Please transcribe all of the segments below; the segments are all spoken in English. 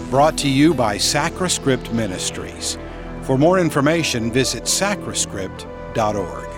Brought to you by Sacrascript Ministries. For more information, visit sacrascript.org.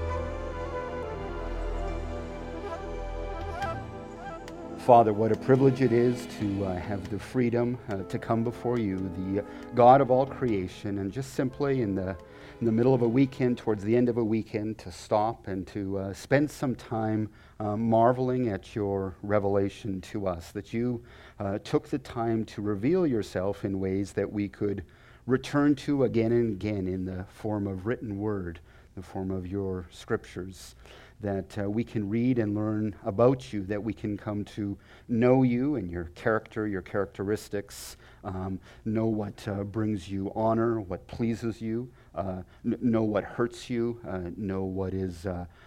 Father, what a privilege it is to have the freedom to come before you, the God of all creation, and just simply in the middle of a weekend, towards the end of a weekend, to stop and to spend some time marveling at your revelation to us, that you took the time to reveal yourself in ways that we could return to again and again in the form of written word, the form of your scriptures, that we can read and learn about you, that we can come to know you and your character, your characteristics, know what brings you honor, what pleases you, know what hurts you, know what is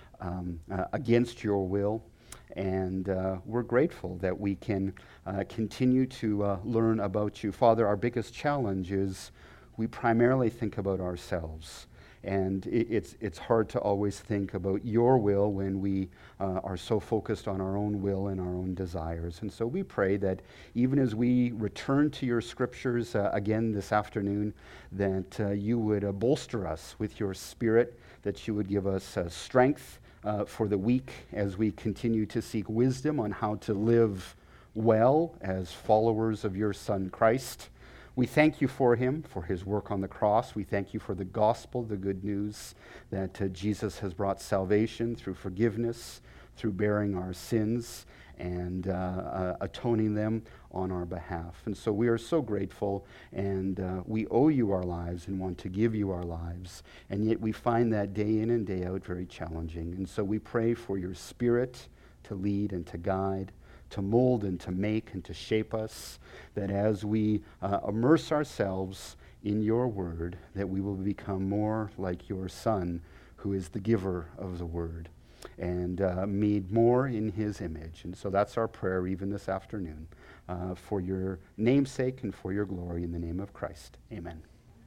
against your will. And we're grateful that we can continue to learn about you. Father, our biggest challenge is we primarily think about ourselves. And it's hard to always think about your will when we are so focused on our own will and our own desires. And so we pray that even as we return to your scriptures again this afternoon, that you would bolster us with your spirit, that you would give us strength for the week as we continue to seek wisdom on how to live well as followers of your Son, Christ. We thank you for him, for his work on the cross. We thank you for the gospel, the good news that Jesus has brought salvation through forgiveness, through bearing our sins and atoning them on our behalf. And so we are so grateful, and we owe you our lives and want to give you our lives. And yet we find that day in and day out very challenging. And so we pray for your Spirit to lead and to guide, to mold and to make and to shape us, that as we immerse ourselves in your word, that we will become more like your Son, who is the giver of the word, and made more in his image. And so that's our prayer even this afternoon, for your name's sake and for your glory, in the name of Christ. Amen.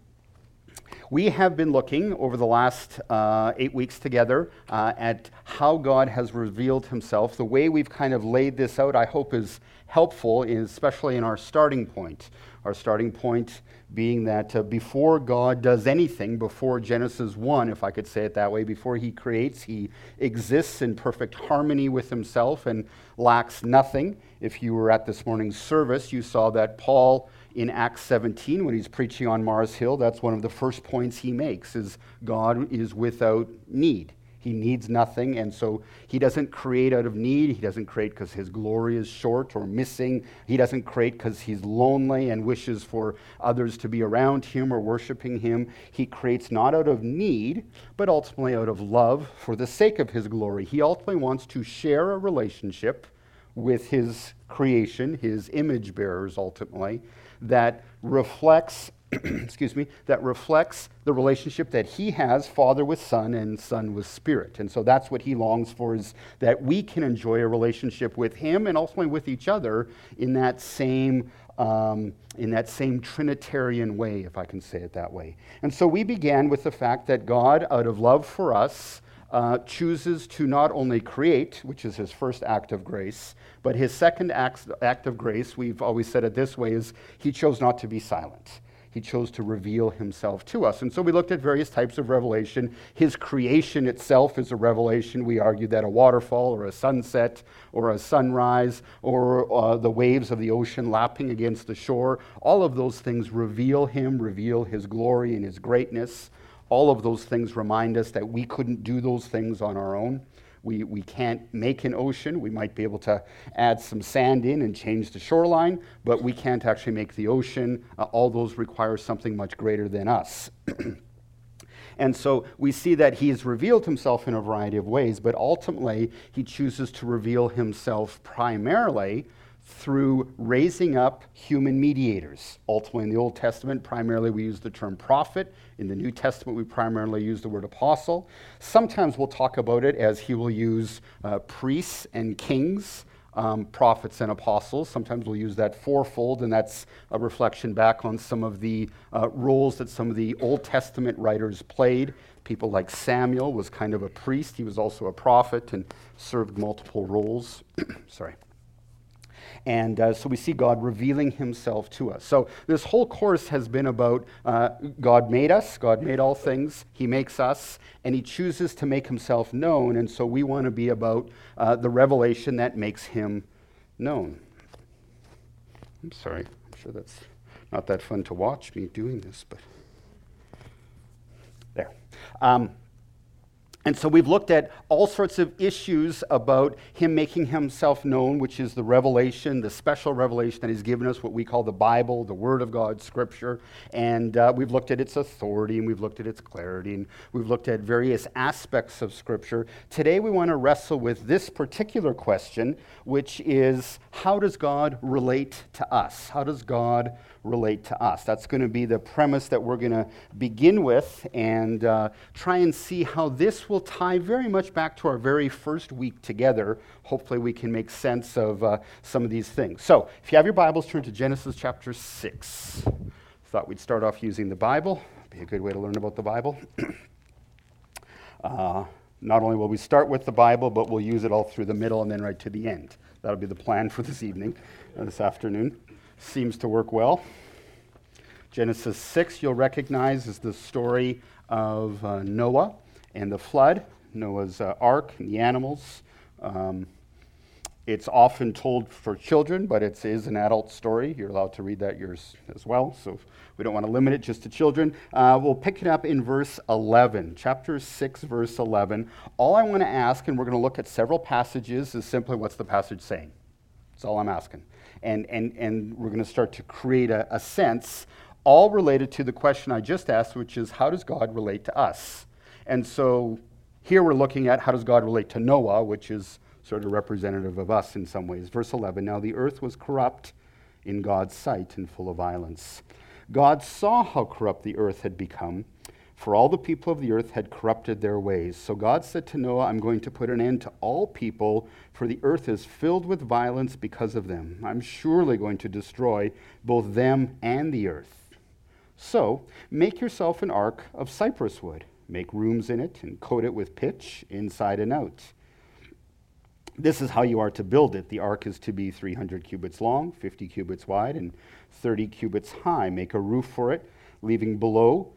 We have been looking over the last 8 weeks together at how God has revealed himself. The way we've kind of laid this out, I hope, is helpful, especially in our starting point. Our starting point being that before God does anything, before Genesis 1, if I could say it that way, before he creates, he exists in perfect harmony with himself and lacks nothing. If you were at this morning's service, you saw that Paul, in Acts 17, when he's preaching on Mars Hill, that's one of the first points he makes, is God is without need. He needs nothing, and so he doesn't create out of need. He doesn't create because his glory is short or missing. He doesn't create because he's lonely and wishes for others to be around him or worshiping him. He creates not out of need, but ultimately out of love for the sake of his glory. He ultimately wants to share a relationship with his creation, his image bearers ultimately, that reflects that reflects the relationship that he has, Father with Son and Son with Spirit. And so that's what he longs for, is that we can enjoy a relationship with him and ultimately with each other in that same Trinitarian way, if I can say it that way. And so we began with the fact that God, out of love for us, chooses to not only create, which is his first act of grace, but his second act of grace, we've always said it this way, is he chose not to be silent. He chose to reveal himself to us. And so we looked at various types of revelation. His creation itself is a revelation. We argued that a waterfall or a sunset or a sunrise or the waves of the ocean lapping against the shore, all of those things reveal him, reveal his glory and his greatness. All of those things remind us that we couldn't do those things on our own. We can't make an ocean. We might be able to add some sand in and change the shoreline, but we can't actually make the ocean. All those require something much greater than us. And so we see that he has revealed himself in a variety of ways, but ultimately he chooses to reveal himself primarily through raising up human mediators. Ultimately, in the Old Testament, primarily we use the term prophet. In the New Testament, we primarily use the word apostle. Sometimes we'll talk about it as he will use priests and kings, prophets and apostles. Sometimes we'll use that fourfold, and that's a reflection back on some of the roles that some of the Old Testament writers played. People like Samuel was kind of a priest. He was also a prophet and served multiple roles. Sorry. And so we see God revealing himself to us. So this whole course has been about God made us, God made all things, he makes us, and he chooses to make himself known. And so we want to be about the revelation that makes him known. I'm sorry, I'm sure that's not that fun to watch me doing this, but there. And so we've looked at all sorts of issues about him making himself known, which is the revelation, the special revelation that he's given us, what we call the Bible, the Word of God, Scripture. And we've looked at its authority, and we've looked at its clarity, and we've looked at various aspects of Scripture. Today we want to wrestle with this particular question, which is, how does God relate to us? How does God relate to us? That's going to be the premise that we're going to begin with, and try and see how this will tie very much back to our very first week together. Hopefully we can make sense of some of these things. So if you have your Bibles, turn to Genesis chapter 6. Thought we'd start off using the Bible. Be a good way to learn about the Bible. Not only will we start with the Bible, but we'll use it all through the middle and then right to the end. That'll be the plan for this evening, this afternoon. Seems to work well. Genesis 6, you'll recognize, is the story of Noah and the flood, Noah's ark and the animals. It's often told for children, but it is an adult story. You're allowed to read that yours as well, so we don't want to limit it just to children. We'll pick it up in verse 11, chapter 6, verse 11. All I want to ask, and we're going to look at several passages, is simply what's the passage saying? That's all I'm asking. And we're going to start to create a sense, all related to the question I just asked, which is, how does God relate to us? And so here we're looking at how does God relate to Noah, which is sort of representative of us in some ways. Verse 11, now the earth was corrupt in God's sight and full of violence. God saw how corrupt the earth had become, for all the people of the earth had corrupted their ways. So God said to Noah, I'm going to put an end to all people, for the earth is filled with violence because of them. I'm surely going to destroy both them and the earth. So make yourself an ark of cypress wood. Make rooms in it and coat it with pitch inside and out. This is how you are to build it. The ark is to be 300 cubits long, 50 cubits wide, and 30 cubits high. Make a roof for it, leaving below,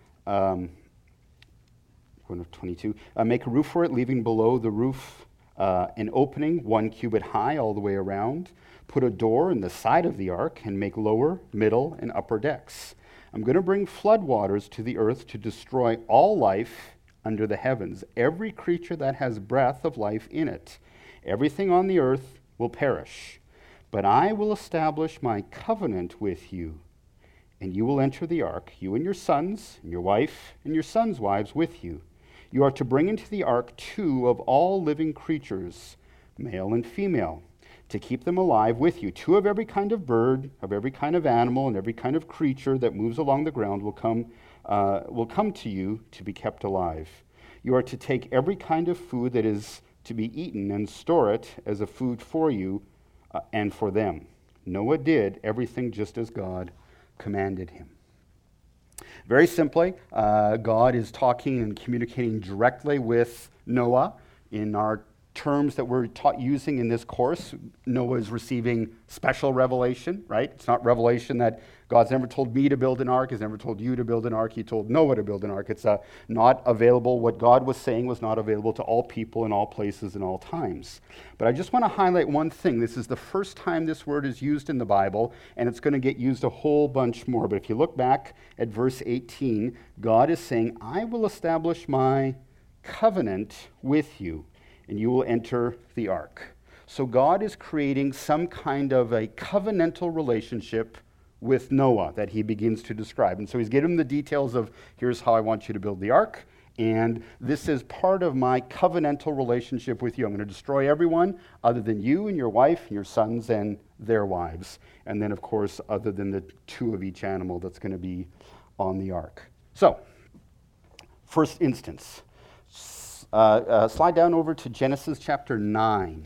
22. Make a roof for it, leaving below the roof an opening 1 cubit high all the way around. Put a door in the side of the ark and make lower, middle, and upper decks. I'm going to bring flood waters to the earth to destroy all life under the heavens, every creature that has breath of life in it. Everything on the earth will perish. But I will establish my covenant with you, and you will enter the ark, you and your sons, and your wife, and your sons' wives with you. You are to bring into the ark 2 of all living creatures, male and female, to keep them alive with you. 2 of every kind of bird, of every kind of animal, and every kind of creature that moves along the ground will come to you to be kept alive. You are to take every kind of food that is to be eaten and store it as a food for you and for them. Noah did everything just as God commanded him. Very simply, God is talking and communicating directly with Noah in our terms that we're using in this course. Noah is receiving special revelation, right? It's not revelation that God's never told me to build an ark, he's never told you to build an ark, he told Noah to build an ark. It's not available. What God was saying was not available to all people in all places and all times. But I just want to highlight one thing. This is the first time this word is used in the Bible, and it's going to get used a whole bunch more. But if you look back at verse 18, God is saying, I will establish my covenant with you, and you will enter the ark. So God is creating some kind of a covenantal relationship with Noah that he begins to describe. And so he's giving him the details of, here's how I want you to build the ark, and this is part of my covenantal relationship with you. I'm going to destroy everyone other than you and your wife and your sons and their wives. And then, of course, other than the 2 of each animal that's going to be on the ark. So, first instance. Slide down over to Genesis chapter 9.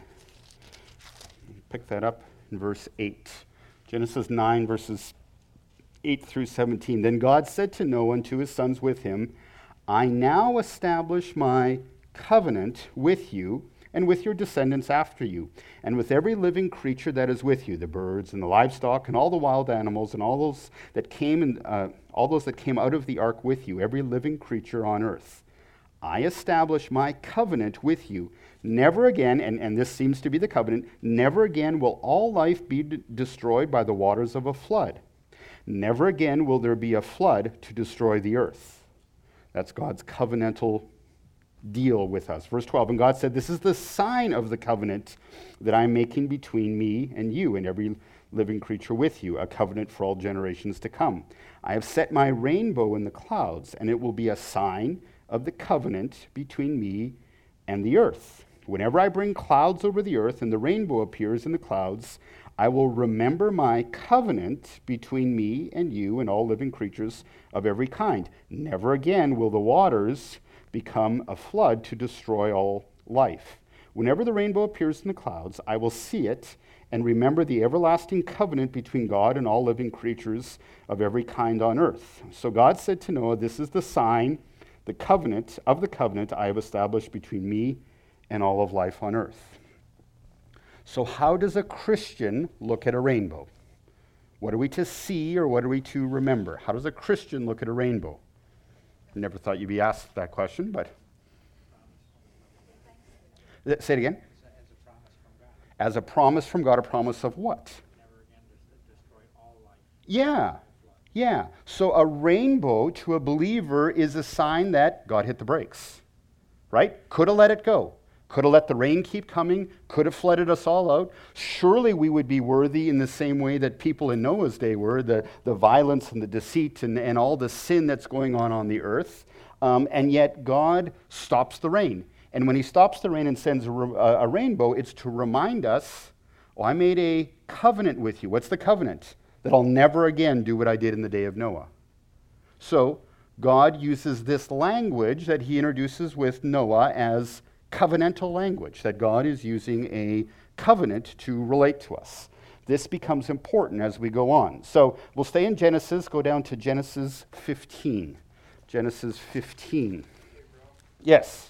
Pick that up in verse 8. Genesis 9, verses 8 through 17. Then God said to Noah and to his sons with him, I now establish my covenant with you and with your descendants after you, and with every living creature that is with you, the birds and the livestock and all the wild animals and all those that came out of the ark with you, every living creature on earth. I establish my covenant with you. Never again, and this seems to be the covenant, never again will all life be destroyed by the waters of a flood. Never again will there be a flood to destroy the earth. That's God's covenantal deal with us. Verse 12, and God said, this is the sign of the covenant that I'm making between me and you and every living creature with you, a covenant for all generations to come. I have set my rainbow in the clouds, and it will be a sign of the covenant between me and the earth. Whenever I bring clouds over the earth and the rainbow appears in the clouds, I will remember my covenant between me and you and all living creatures of every kind. Never again will the waters become a flood to destroy all life. Whenever the rainbow appears in the clouds, I will see it and remember the everlasting covenant between God and all living creatures of every kind on earth. So God said to Noah, this is the sign, the covenant I have established between me and all of life on earth. So how does a Christian look at a rainbow? What are we to see or what are we to remember? How does a Christian look at a rainbow? I never thought you'd be asked that question, but... Say it again. As a promise from God, a promise of what? Never again destroy all life. Yeah. So a rainbow to a believer is a sign that God hit the brakes, right? Could have let it go. Could have let the rain keep coming. Could have flooded us all out. Surely we would be worthy in the same way that people in Noah's day were, the violence and the deceit and all the sin that's going on the earth. And yet God stops the rain. And when he stops the rain and sends a rainbow, it's to remind us, I made a covenant with you. What's the covenant? That I'll never again do what I did in the day of Noah. So God uses this language that he introduces with Noah as covenantal language, that God is using a covenant to relate to us. This becomes important as we go on. So we'll stay in Genesis, go down to Genesis 15. Genesis 15. Yes.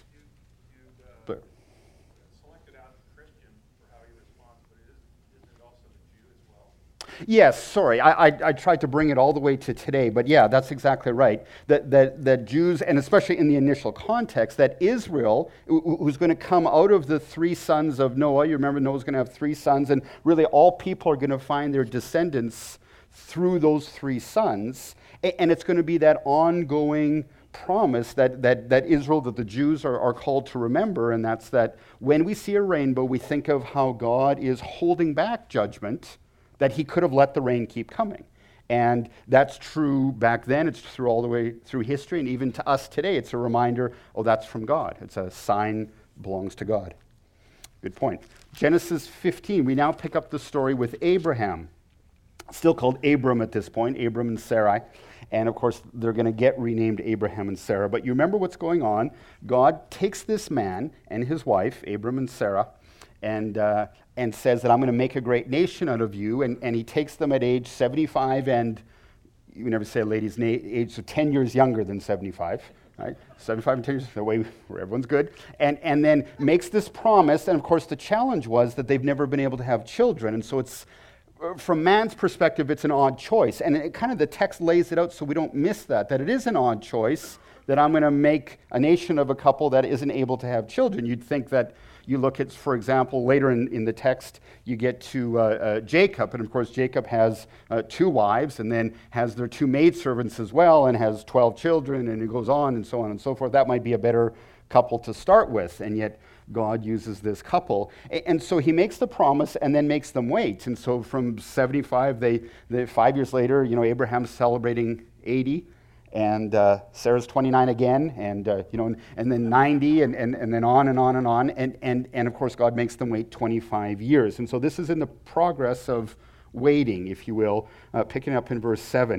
You selected out a Christian for how he responds, but isn't it also the Jew as well? Yes, sorry. I tried to bring it all the way to today, but yeah, that's exactly right. That Jews, and especially in the initial context, that Israel, who's going to come out of the three sons of Noah, you remember Noah's going to have three sons, and really all people are going to find their descendants through those three sons, and it's going to be that ongoing promise that Israel, that the Jews are called to remember, and that's that when we see a rainbow, we think of how God is holding back judgment, that he could have let the rain keep coming. And that's true back then, it's true all the way through history, and even to us today, it's a reminder, that's from God. It's a sign belongs to God. Good point. Genesis 15, we now pick up the story with Abraham, still called Abram at this point, Abram and Sarai. And of course, they're going to get renamed Abraham and Sarah. But you remember what's going on. God takes this man and his wife, Abram and Sarah, and says that I'm going to make a great nation out of you. And he takes them at age 75, and you never say a lady's age, so 10 years younger than 75. Right? 75 and 10 years, the way where everyone's good. And then makes this promise. And of course, the challenge was that they've never been able to have children. And so it's, from man's perspective, it's an odd choice. And it kind of the text lays it out so we don't miss that it is an odd choice, that I'm going to make a nation of a couple that isn't able to have children. You'd think that you look at, for example, later in the text, you get to Jacob. And of course, Jacob has two wives and then has their two maidservants as well and has 12 children, and it goes on and so on and so forth. That might be a better couple to start with. And yet God uses this couple. And so he makes the promise and then makes them wait. And so from 75, they 5 years later, Abraham's celebrating 80. And Sarah's 29 again, and and then 90, and then on and on and on, and of course God makes them wait 25 years. And so this is in the progress of waiting, if you will, picking up in verse 7.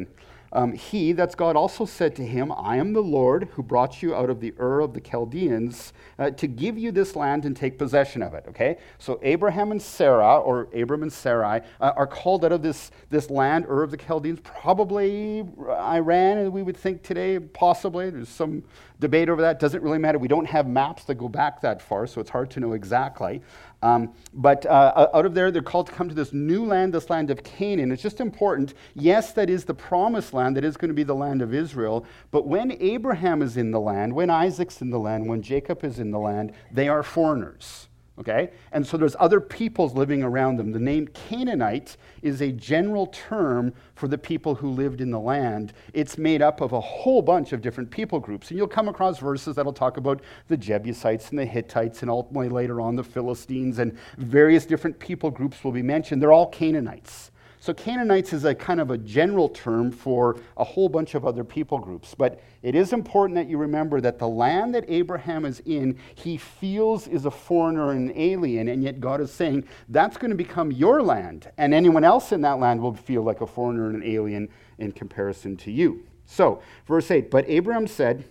He, that's God, also said to him, I am the Lord who brought you out of the Ur of the Chaldeans to give you this land and take possession of it. Okay? So Abraham and Sarah, or Abram and Sarai, are called out of this land, Ur of the Chaldeans, probably Iran, as we would think today, possibly. There's some debate over that. Doesn't really matter. We don't have maps that go back that far, so it's hard to know exactly. But out of there, they're called to come to this new land, this land of Canaan. It's just important. Yes, that is the promised land. That is going to be the land of Israel. But when Abraham is in the land, when Isaac's in the land, when Jacob is in the land, they are foreigners. Okay? And so there's other peoples living around them. The name Canaanite is a general term for the people who lived in the land. It's made up of a whole bunch of different people groups. And you'll come across verses that'll talk about the Jebusites and the Hittites and ultimately later on the Philistines, and various different people groups will be mentioned. They're all Canaanites. So Canaanites is a kind of a general term for a whole bunch of other people groups. But it is important that you remember that the land that Abraham is in, he feels is a foreigner and an alien, and yet God is saying, that's going to become your land, and anyone else in that land will feel like a foreigner and an alien in comparison to you. So, verse 8, but Abraham said,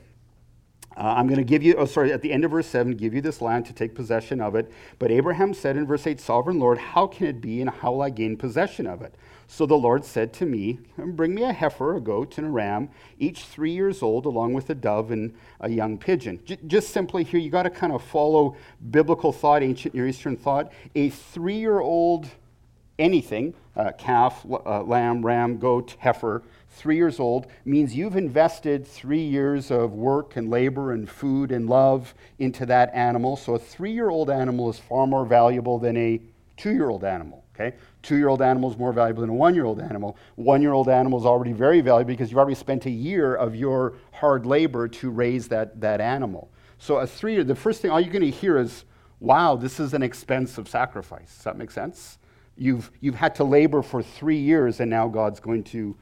I'm going to give you, at the end of verse 7, give you this land to take possession of it. But Abraham said in verse 8, Sovereign Lord, how can it be, and how will I gain possession of it? So the Lord said to me, bring me a heifer, a goat, and a ram, each 3 years old, along with a dove and a young pigeon. Just simply here, you got to kind of follow biblical thought, ancient Near Eastern thought. A 3-year-old anything, calf, lamb, ram, goat, heifer, 3 years old, means you've invested 3 years of work and labor and food and love into that animal. So a 3-year-old animal is far more valuable than a 2-year-old animal. Okay? 2-year-old animal is more valuable than a 1-year-old animal. 1-year-old animal is already very valuable because you've already spent a year of your hard labor to raise that animal. So a 3-year, the first thing, all you're going to hear is, wow, this is an expensive sacrifice. Does that make sense? You've had to labor for 3 years, and now God's going to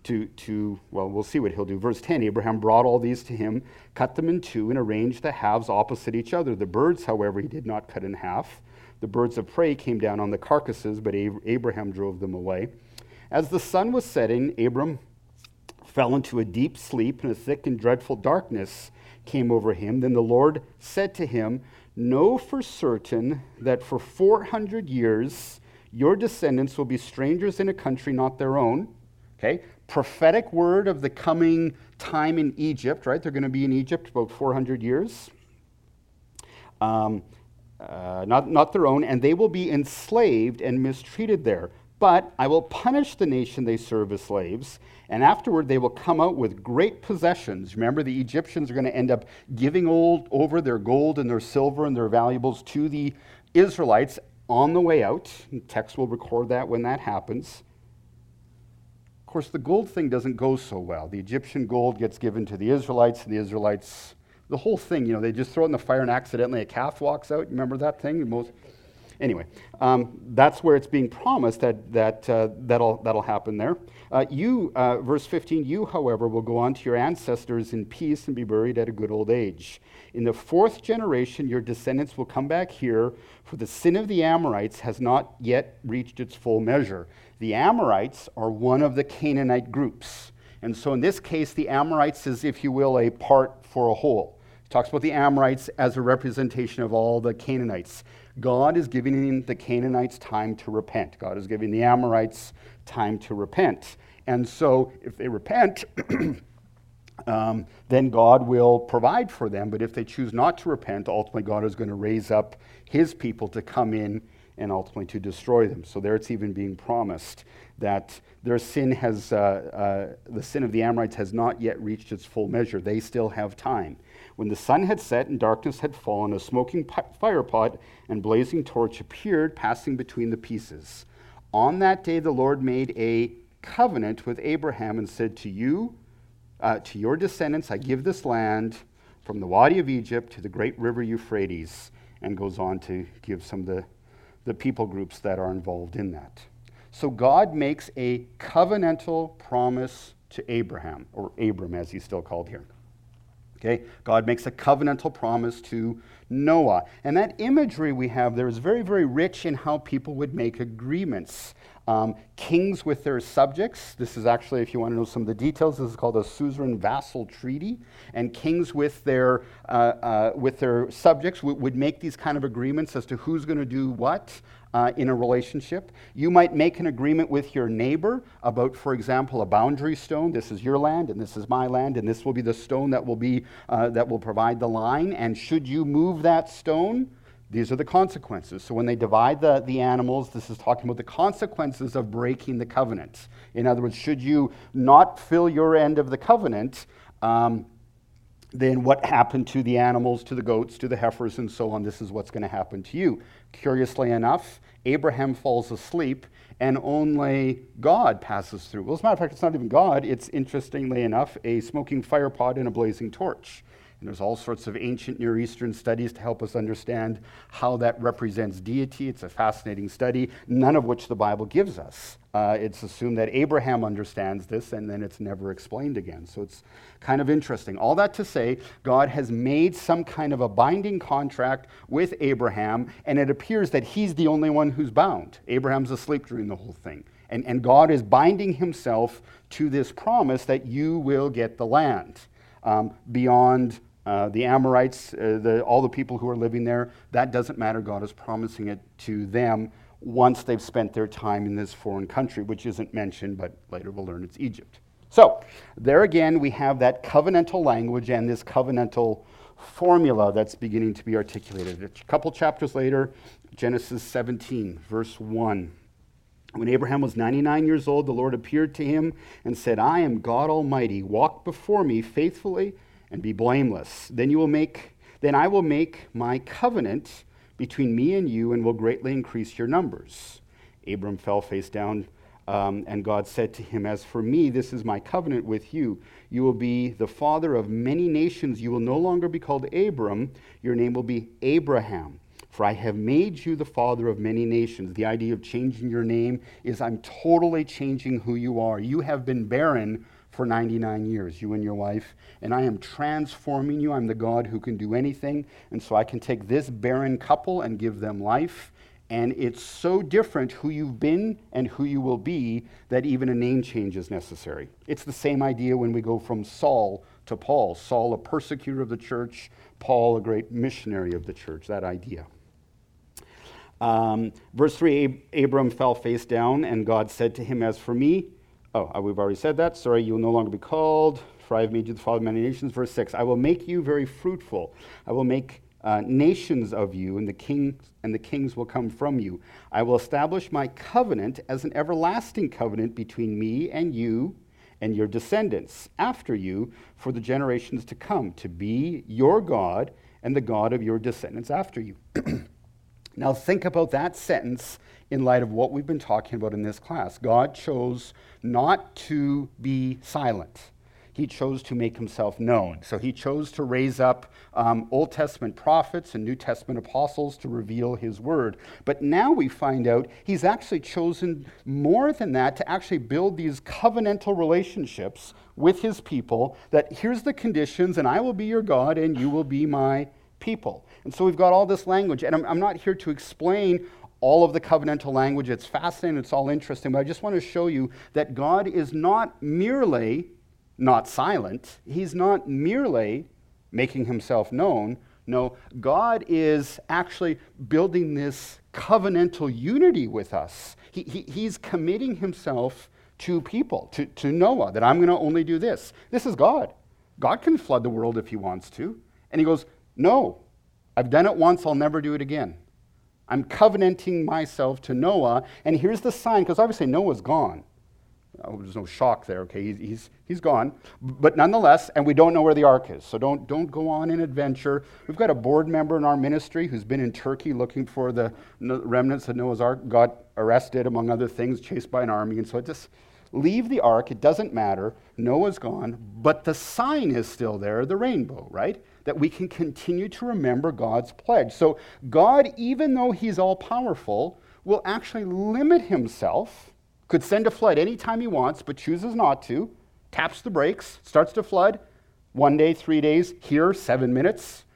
well, we'll see what he'll do. Verse 10, Abraham brought all these to him, cut them in two, and arranged the halves opposite each other. The birds, however, he did not cut in half. The birds of prey came down on the carcasses, but Abraham drove them away. As the sun was setting, Abram fell into a deep sleep, and a thick and dreadful darkness came over him. Then the Lord said to him, know for certain that for 400 years your descendants will be strangers in a country not their own. Okay? Prophetic word of the coming time in Egypt, right? They're going to be in Egypt about 400 years. Not their own, and they will be enslaved and mistreated there. But I will punish the nation they serve as slaves, and afterward they will come out with great possessions. Remember, the Egyptians are going to end up giving over their gold and their silver and their valuables to the Israelites on the way out. And text will record that when that happens. Of course, the gold thing doesn't go so well. The Egyptian gold gets given to the Israelites, and the Israelites, the whole thing, they just throw it in the fire and accidentally a calf walks out. Remember that thing? Anyway, that's where it's being promised that'll happen there. Verse 15, you, however, will go on to your ancestors in peace and be buried at a good old age. In the 4th generation, your descendants will come back here, for the sin of the Amorites has not yet reached its full measure. The Amorites are one of the Canaanite groups. And so in this case, the Amorites is, if you will, a part for a whole. It talks about the Amorites as a representation of all the Canaanites. God is giving the Canaanites time to repent. God is giving the Amorites time to repent. And so if they repent, then God will provide for them. But if they choose not to repent, ultimately God is going to raise up his people to come in and ultimately to destroy them. So there it's even being promised that their sin has, the sin of the Amorites has not yet reached its full measure. They still have time. When the sun had set and darkness had fallen, a smoking firepot and blazing torch appeared, passing between the pieces. On that day the Lord made a covenant with Abraham and said to you, to your descendants, I give this land from the Wadi of Egypt to the great river Euphrates, and goes on to give some of the people groups that are involved in that. So God makes a covenantal promise to Abraham, or Abram as he's still called here. Okay? God makes a covenantal promise to Noah. And that imagery we have there is very, very rich in how people would make agreements. Kings with their subjects. This is actually, if you want to know some of the details, this is called a suzerain vassal treaty. And kings with their subjects would make these kind of agreements as to who's going to do what in a relationship. You might make an agreement with your neighbor about, for example, a boundary stone. This is your land, and this is my land, and this will be the stone that will provide the line. And should you move that stone, these are the consequences. So when they divide the animals, this is talking about the consequences of breaking the covenant. In other words, should you not fill your end of the covenant, then what happened to the animals, to the goats, to the heifers, and so on? This is what's going to happen to you. Curiously enough, Abraham falls asleep, and only God passes through. Well, as a matter of fact, it's not even God. It's, interestingly enough, a smoking fire pot and a blazing torch. And there's all sorts of ancient Near Eastern studies to help us understand how that represents deity. It's a fascinating study, none of which the Bible gives us. It's assumed that Abraham understands this, and then it's never explained again. So it's kind of interesting. All that to say, God has made some kind of a binding contract with Abraham, and it appears that he's the only one who's bound. Abraham's asleep during the whole thing. And God is binding himself to this promise that you will get the land. Beyond the Amorites, all the people who are living there, that doesn't matter. God is promising it to them once they've spent their time in this foreign country, which isn't mentioned, but later we'll learn it's Egypt. So there again, we have that covenantal language and this covenantal formula that's beginning to be articulated. A couple chapters later, Genesis 17, verse 1. When Abraham was 99 years old, the Lord appeared to him and said, I am God Almighty. Walk before me faithfully and be blameless. Then I will make my covenant between me and you and will greatly increase your numbers. Abram fell face down, and God said to him, As for me, this is my covenant with you. You will be the father of many nations. You will no longer be called Abram. Your name will be Abraham. For I have made you the father of many nations. The idea of changing your name is I'm totally changing who you are. You have been barren for 99 years, you and your wife, and I am transforming you. I'm the God who can do anything, and so I can take this barren couple and give them life, and it's so different who you've been and who you will be that even a name change is necessary. It's the same idea when we go from Saul to Paul. Saul, a persecutor of the church, Paul, a great missionary of the church, that idea. Verse 3, Abram fell face down, and God said to him, As for me, we've already said that. Sorry, you will no longer be called, for I have made you the father of many nations. Verse 6, I will make you very fruitful. I will make nations of you, and the kings will come from you. I will establish my covenant as an everlasting covenant between me and you and your descendants after you for the generations to come, to be your God and the God of your descendants after you. Now think about that sentence in light of what we've been talking about in this class. God chose not to be silent. He chose to make himself known. So he chose to raise up Old Testament prophets and New Testament apostles to reveal his word. But now we find out he's actually chosen more than that to actually build these covenantal relationships with his people, that here's the conditions, and I will be your God and you will be my people. And so we've got all this language, and I'm not here to explain all of the covenantal language. It's fascinating, it's all interesting, but I just want to show you that God is not merely not silent. He's not merely making himself known. No, God is actually building this covenantal unity with us. He's committing himself to people, to Noah, that I'm going to only do this. This is God. God can flood the world if he wants to. And he goes, no, I've done it once, I'll never do it again. I'm covenanting myself to Noah, and here's the sign, because obviously Noah's gone. There's no shock there, okay? He's gone. But nonetheless, and we don't know where the ark is, so don't go on an adventure. We've got a board member in our ministry who's been in Turkey looking for the remnants of Noah's ark, got arrested, among other things, chased by an army, and so just leave the ark. It doesn't matter. Noah's gone, but the sign is still there, the rainbow, right? That we can continue to remember God's pledge. So God, even though he's all-powerful, will actually limit himself, could send a flood anytime he wants, but chooses not to, taps the brakes, starts to flood, 1 day, 3 days, here, 7 minutes,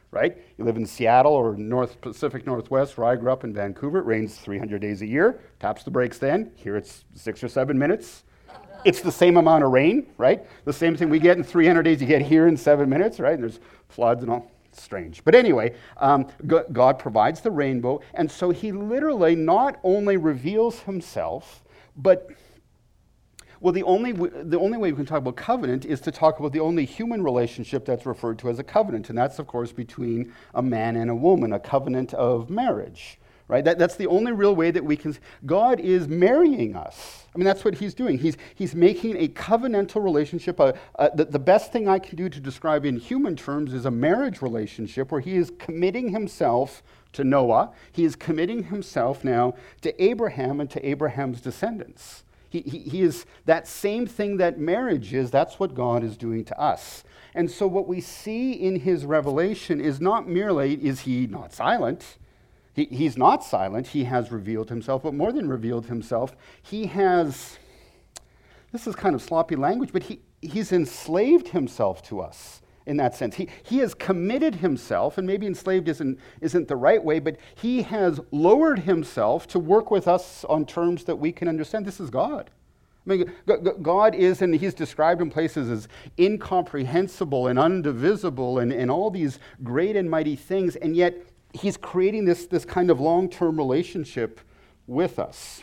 right? You live in Seattle or North Pacific Northwest, where I grew up in Vancouver. It rains 300 days a year. Taps the brakes then. Here it's 6 or 7 minutes. It's the same amount of rain, right? The same thing we get in 300 days, you get here in 7 minutes, right? And there's floods and all. It's strange. But anyway, God provides the rainbow. And so he literally not only reveals himself, but well, the only way we can talk about covenant is to talk about the only human relationship that's referred to as a covenant, and that's, of course, between a man and a woman, a covenant of marriage, right? That's the only real way that we can. God is marrying us. I mean, that's what he's doing. He's making a covenantal relationship. The best thing I can do to describe in human terms is a marriage relationship where he is committing himself to Noah. He is committing himself now to Abraham and to Abraham's descendants. He is that same thing that marriage is. That's what God is doing to us. And so what we see in his revelation is not merely, is he not silent? He's not silent. He has revealed himself, but more than revealed himself, he has, this is kind of sloppy language, but he's enslaved himself to us in that sense. He has committed himself, and maybe enslaved isn't the right way, but he has lowered himself to work with us on terms that we can understand. This is God. I mean, God is, and he's described in places as incomprehensible and undivisible and all these great and mighty things, and yet he's creating this kind of long-term relationship with us.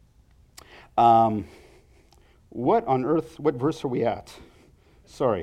What on earth, what verse are we at? Sorry.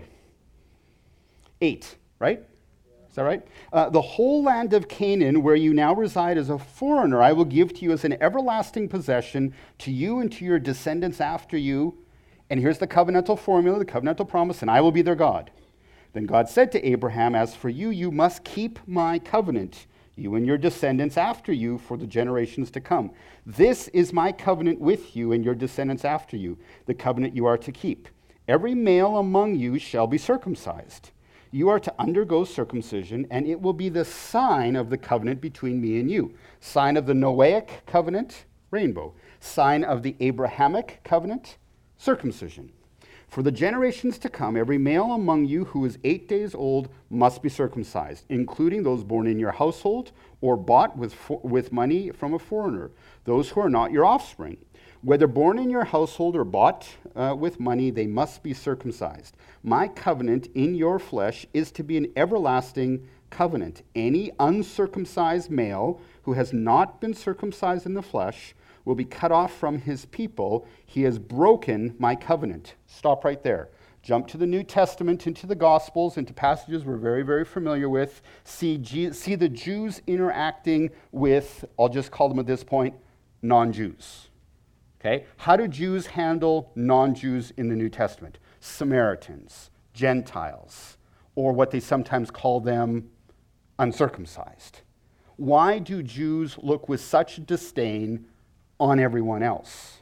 8, right? Is that right? The whole land of Canaan, where you now reside as a foreigner, I will give to you as an everlasting possession, to you and to your descendants after you. And here's the covenantal formula, the covenantal promise, and I will be their God. Then God said to Abraham, as for you, you must keep my covenant, you and your descendants after you for the generations to come. This is my covenant with you and your descendants after you, the covenant you are to keep. Every male among you shall be circumcised. You are to undergo circumcision, and it will be the sign of the covenant between me and you. Sign of the Noahic covenant, rainbow. Sign of the Abrahamic covenant, circumcision. For the generations to come, every male among you who is 8 days old must be circumcised, including those born in your household or bought with money from a foreigner, those who are not your offspring. Whether born in your household or bought with money, they must be circumcised. My covenant in your flesh is to be an everlasting covenant. Any uncircumcised male who has not been circumcised in the flesh will be cut off from his people. He has broken my covenant. Stop right there. Jump to the New Testament, into the Gospels, into passages we're very, very familiar with. See the Jews interacting with, I'll just call them at this point, non-Jews. Okay? How do Jews handle non-Jews in the New Testament? Samaritans, Gentiles, or what they sometimes call them, uncircumcised. Why do Jews look with such disdain on everyone else?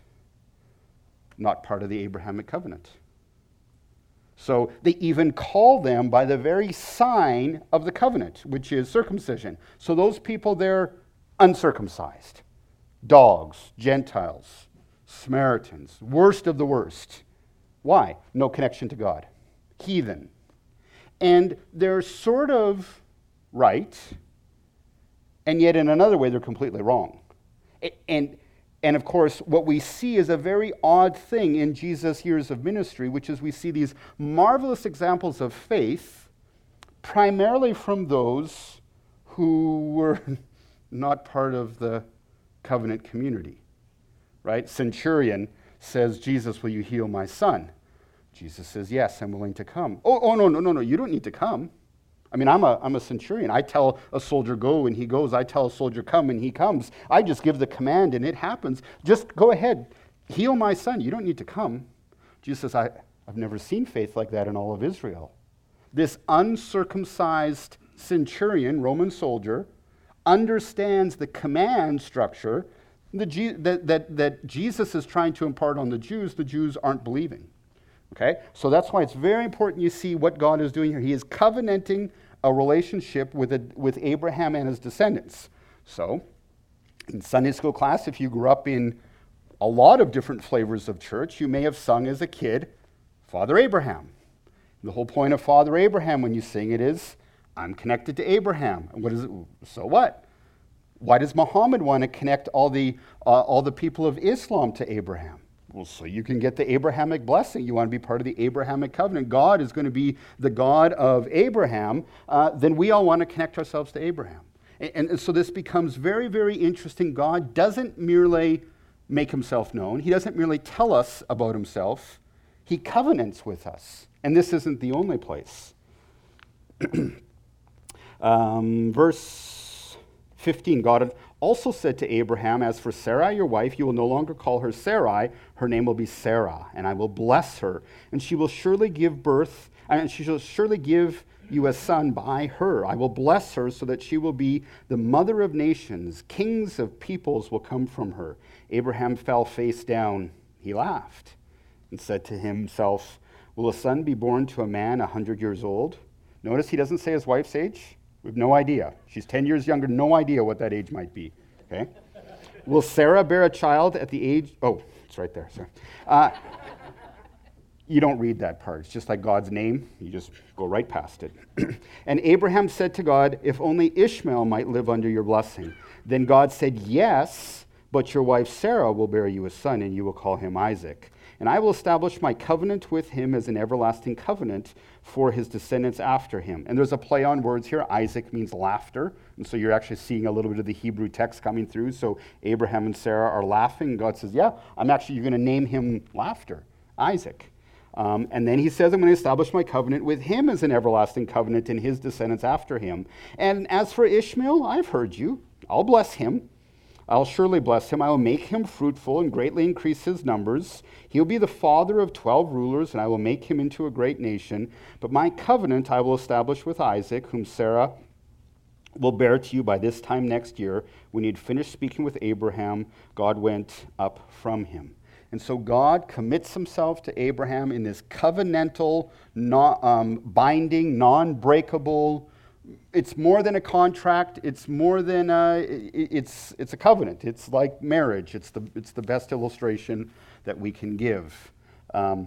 Not part of the Abrahamic covenant. So they even call them by the very sign of the covenant, which is circumcision. So those people, they're uncircumcised. Dogs, Gentiles, Samaritans, worst of the worst. Why? No connection to God. Heathen. And they're sort of right, and yet in another way they're completely wrong. And of course, what we see is a very odd thing in Jesus' years of ministry, which is we see these marvelous examples of faith, primarily from those who were not part of the covenant community, right? Centurion says, Jesus, will you heal my son? Jesus says, yes, I'm willing to come. Oh, no, you don't need to come. I mean, I'm a centurion. I tell a soldier go and he goes. I tell a soldier come and he comes. I just give the command and it happens. Just go ahead, heal my son. You don't need to come. Jesus says, I've never seen faith like that in all of Israel. This uncircumcised centurion, Roman soldier, understands the command structure that Jesus is trying to impart on the Jews aren't believing. Okay? So that's why it's very important you see what God is doing here. He is covenanting a relationship with Abraham and his descendants. So, in Sunday school class, if you grew up in a lot of different flavors of church, you may have sung as a kid, Father Abraham. And the whole point of Father Abraham when you sing it is, I'm connected to Abraham. And what is it? So what? Why does Muhammad want to connect all the people of Islam to Abraham? Well, so you can get the Abrahamic blessing. You want to be part of the Abrahamic covenant. God is going to be the God of Abraham. Then we all want to connect ourselves to Abraham. And so this becomes very, very interesting. God doesn't merely make himself known. He doesn't merely tell us about himself. He covenants with us. And this isn't the only place. Verse 15, God also said to Abraham, as for Sarai, your wife, you will no longer call her Sarai. Her name will be Sarah, and I will bless her. And she will surely give birth, and she shall surely give you a son by her. I will bless her so that she will be the mother of nations. Kings of peoples will come from her. Abraham fell face down. He laughed and said to himself, will a son be born to a man 100 years old? Notice he doesn't say his wife's age. We have no idea. She's 10 years younger, no idea what that age might be. Okay? Will Sarah bear a child at the age... Oh, it's right there. Sorry. You don't read that part. It's just like God's name. You just go right past it. And Abraham said to God, if only Ishmael might live under your blessing. Then God said, yes, but your wife Sarah will bear you a son, and you will call him Isaac. And I will establish my covenant with him as an everlasting covenant for his descendants after him. And there's a play on words here. Isaac means laughter. And so you're actually seeing a little bit of the Hebrew text coming through. So Abraham and Sarah are laughing. God says, yeah, you're going to name him Laughter, Isaac. And then he says, I'm going to establish my covenant with him as an everlasting covenant and his descendants after him. And as for Ishmael, I've heard you. I'll bless him. I'll surely bless him. I will make him fruitful and greatly increase his numbers. He'll be the father of 12 rulers, and I will make him into a great nation. But my covenant I will establish with Isaac, whom Sarah will bear to you by this time next year. When he had finished speaking with Abraham, God went up from him. And so God commits himself to Abraham in this covenantal, binding, non-breakable. It's more than a contract. It's more than it's a covenant. It's like marriage. It's the best illustration that we can give. And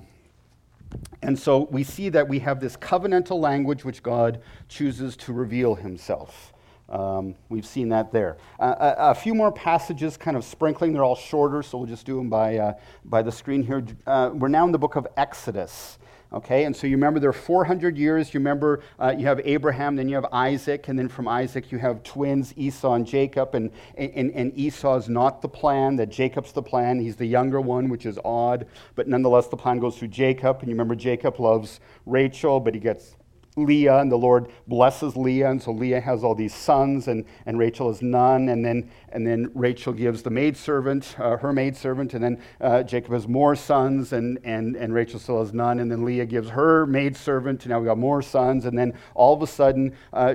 so we see that we have this covenantal language which God chooses to reveal himself. We've seen that there. A few more passages kind of sprinkling. They're all shorter, so we'll just do them by the screen here. We're now in the book of Exodus. Okay, and so you remember there are 400 years. You remember you have Abraham, then you have Isaac, and then from Isaac you have twins, Esau and Jacob, and Esau is not the plan, that Jacob's the plan. He's the younger one, which is odd, but nonetheless the plan goes through Jacob, and you remember Jacob loves Rachel, but he gets Leah, and the Lord blesses Leah, and so Leah has all these sons, and Rachel has none, and then Rachel gives the maidservant, her maidservant, and then Jacob has more sons, and Rachel still has none, and then Leah gives her maidservant, and now we got more sons, and then all of a sudden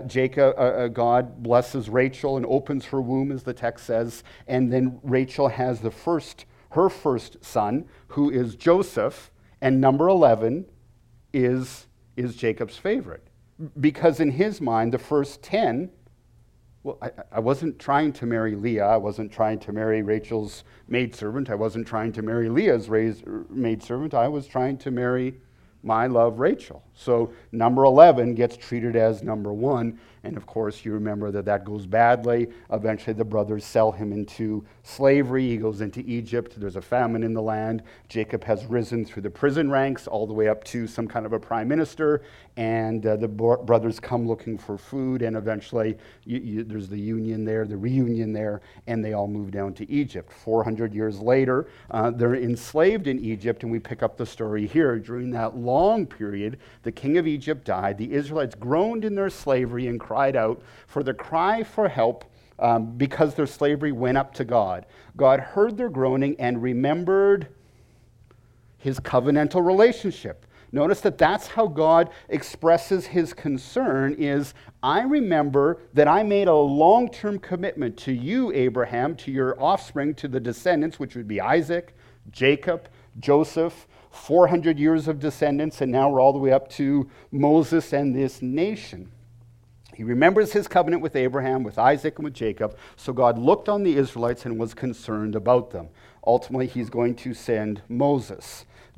God blesses Rachel and opens her womb, as the text says, and then Rachel has her first son, who is Joseph, and number 11 is Jacob's favorite. Because in his mind, the first 10, well, I wasn't trying to marry Leah. I wasn't trying to marry Rachel's maidservant. I wasn't trying to marry Leah's maidservant. I was trying to marry my love, Rachel. So number 11 gets treated as number 1. And of course, you remember that goes badly. Eventually, the brothers sell him into slavery. He goes into Egypt. There's a famine in the land. Jacob has risen through the prison ranks all the way up to some kind of a prime minister. And the brothers come looking for food. And eventually, there's the reunion there, and they all move down to Egypt. 400 years later, they're enslaved in Egypt. And we pick up the story here. During that long period, the king of Egypt died. The Israelites groaned in their slavery and cried out, for the cry for help because their slavery went up to God. God heard their groaning and remembered his covenantal relationship. Notice that's how God expresses his concern is, I remember that I made a long-term commitment to you, Abraham, to your offspring, to the descendants, which would be Isaac, Jacob, Joseph, 400 years of descendants, and now we're all the way up to Moses and this nation. He remembers his covenant with Abraham, with Isaac, and with Jacob. So God looked on the Israelites and was concerned about them. Ultimately, he's going to send Moses.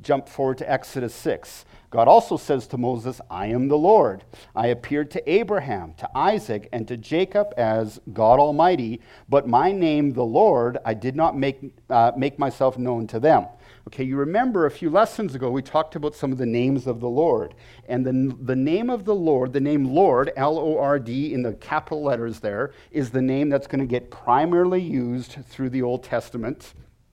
jump forward to Exodus 6. God also says to Moses, I am the Lord. I appeared to Abraham, to Isaac, and to Jacob as God Almighty, but my name, the Lord, I did not make myself known to them. Okay, you remember a few lessons ago we talked about some of the names of the Lord. And the name of the Lord, the name Lord, L-O-R-D in the capital letters there, is the name that's going to get primarily used through the Old Testament.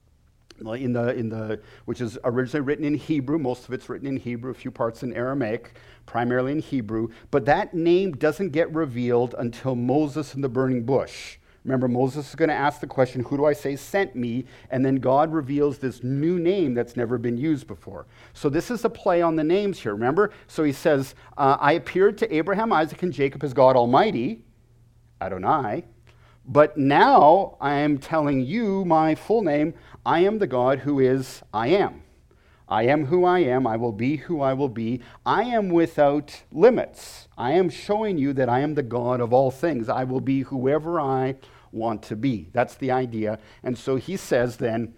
Which is originally written in Hebrew. Most of it's written in Hebrew, a few parts in Aramaic, primarily in Hebrew. But that name doesn't get revealed until Moses in the burning bush. Remember, Moses is going to ask the question, who do I say sent me? And then God reveals this new name that's never been used before. So this is a play on the names here, remember? So he says, I appeared to Abraham, Isaac, and Jacob as God Almighty, Adonai. But now I am telling you my full name. I am the God who is I am. I am who I am. I will be who I will be. I am without limits. I am showing you that I am the God of all things. I will be whoever I want to be. That's the idea. And so he says then,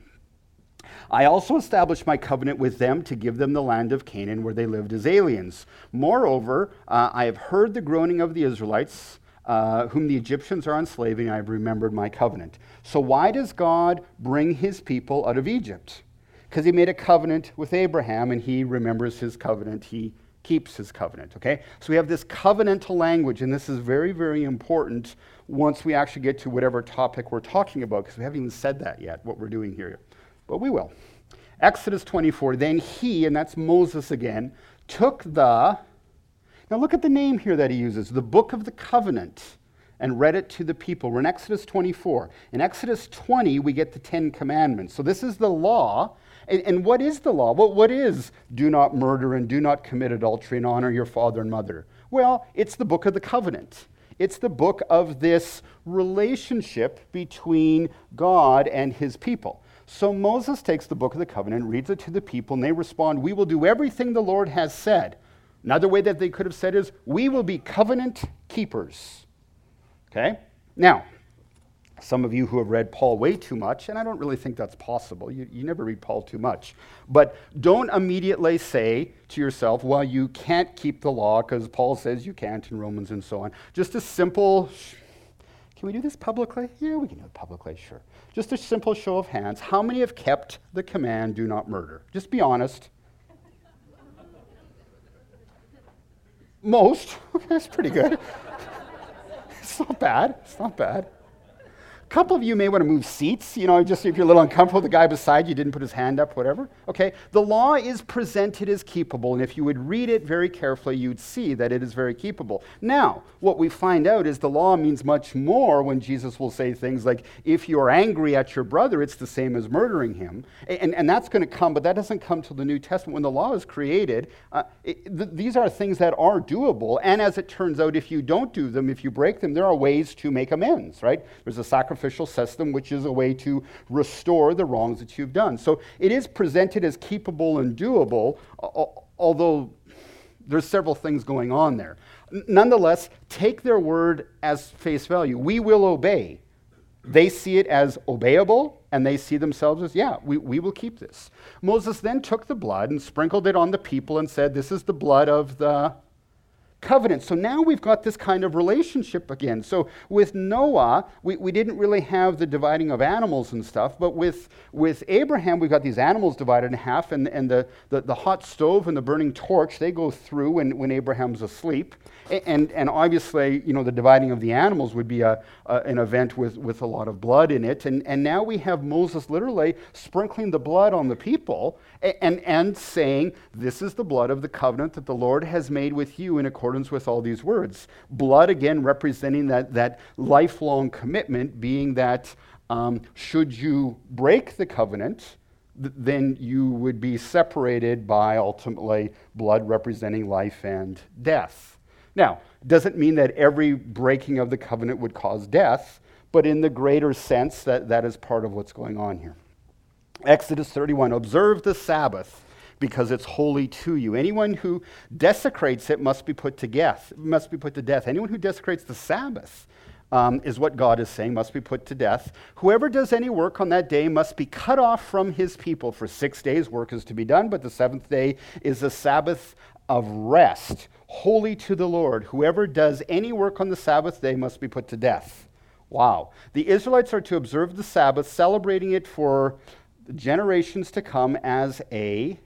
I also established my covenant with them to give them the land of Canaan where they lived as aliens. Moreover, I have heard the groaning of the Israelites, whom the Egyptians are enslaving. I have remembered my covenant. So why does God bring his people out of Egypt? Because he made a covenant with Abraham, and he remembers his covenant. He keeps his covenant, okay? So we have this covenantal language, and this is very, very important once we actually get to whatever topic we're talking about, because we haven't even said that yet, what we're doing here. But we will. Exodus 24, then he, and that's Moses again, took the... Now look at the name here that he uses, the book of the covenant, and read it to the people. We're in Exodus 24. In Exodus 20, we get the 10 Commandments. So this is the law. And what is the law? What is do not murder and do not commit adultery and honor your father and mother? Well, it's the book of the covenant. It's the book of this relationship between God and his people. So Moses takes the book of the covenant, reads it to the people, and they respond, we will do everything the Lord has said. Another way that they could have said is, we will be covenant keepers. Okay? Now, some of you who have read Paul way too much, and I don't really think that's possible. You never read Paul too much. But don't immediately say to yourself, well, you can't keep the law because Paul says you can't in Romans and so on. Just a simple, can we do this publicly? Yeah, we can do it publicly, sure. Just a simple show of hands. How many have kept the command, do not murder? Just be honest. Most. Okay, that's pretty good. It's not bad. It's not bad. A couple of you may want to move seats, just if you're a little uncomfortable, the guy beside you didn't put his hand up, whatever. Okay, the law is presented as keepable, and if you would read it very carefully, you'd see that it is very keepable. Now, what we find out is the law means much more when Jesus will say things like, if you're angry at your brother, it's the same as murdering him. And that's going to come, but that doesn't come till the New Testament. When the law is created, these are things that are doable, and as it turns out, if you don't do them, if you break them, there are ways to make amends, right? There's a sacrificial system, which is a way to restore the wrongs that you've done. So it is presented as keepable and doable, although there's several things going on there. Nonetheless, take their word as face value. We will obey. They see it as obeyable, and they see themselves as, yeah, we will keep this. Moses then took the blood and sprinkled it on the people and said, this is the blood of the covenant. So now we've got this kind of relationship again. So with Noah, we didn't really have the dividing of animals and stuff, but with Abraham, we've got these animals divided in half, and the hot stove and the burning torch, they go through when Abraham's asleep. And obviously, the dividing of the animals would be an event with a lot of blood in it. And now we have Moses literally sprinkling the blood on the people and saying, this is the blood of the covenant that the Lord has made with you in accordance with all these words. Blood, again, representing that lifelong commitment, being that should you break the covenant, then you would be separated by ultimately blood representing life and death. Now, doesn't mean that every breaking of the covenant would cause death, but in the greater sense that is part of what's going on here. Exodus 31, observe the Sabbath because it's holy to you. Anyone who desecrates it must be put to death. Anyone who desecrates the Sabbath is what God is saying, must be put to death. Whoever does any work on that day must be cut off from his people. For 6 days work is to be done, but the seventh day is a Sabbath of rest, holy to the Lord. Whoever does any work on the Sabbath day must be put to death. Wow. The Israelites are to observe the Sabbath, celebrating it for generations to come as a...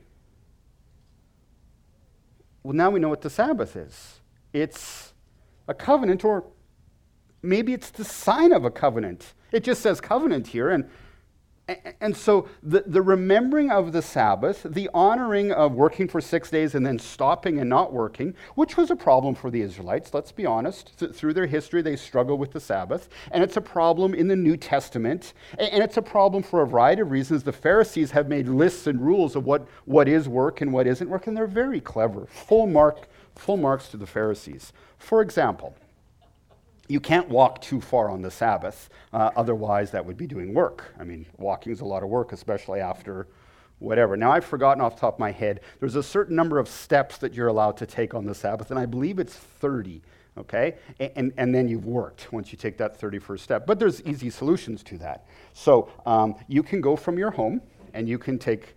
Well, now we know what the Sabbath is. It's a covenant, or maybe it's the sign of a covenant. It just says covenant here, and so the remembering of the Sabbath, the honoring of working for 6 days and then stopping and not working, which was a problem for the Israelites, let's be honest. Through their history, they struggle with the Sabbath, and it's a problem in the New Testament, and it's a problem for a variety of reasons. The Pharisees have made lists and rules of what is work and what isn't work, and they're very clever. Full marks to the Pharisees. For example, you can't walk too far on the Sabbath, otherwise that would be doing work. I mean, walking is a lot of work, especially after whatever. Now, I've forgotten off the top of my head, there's a certain number of steps that you're allowed to take on the Sabbath, and I believe it's 30, okay? And then you've worked once you take that 31st step. But there's easy solutions to that. So you can go from your home, and you can take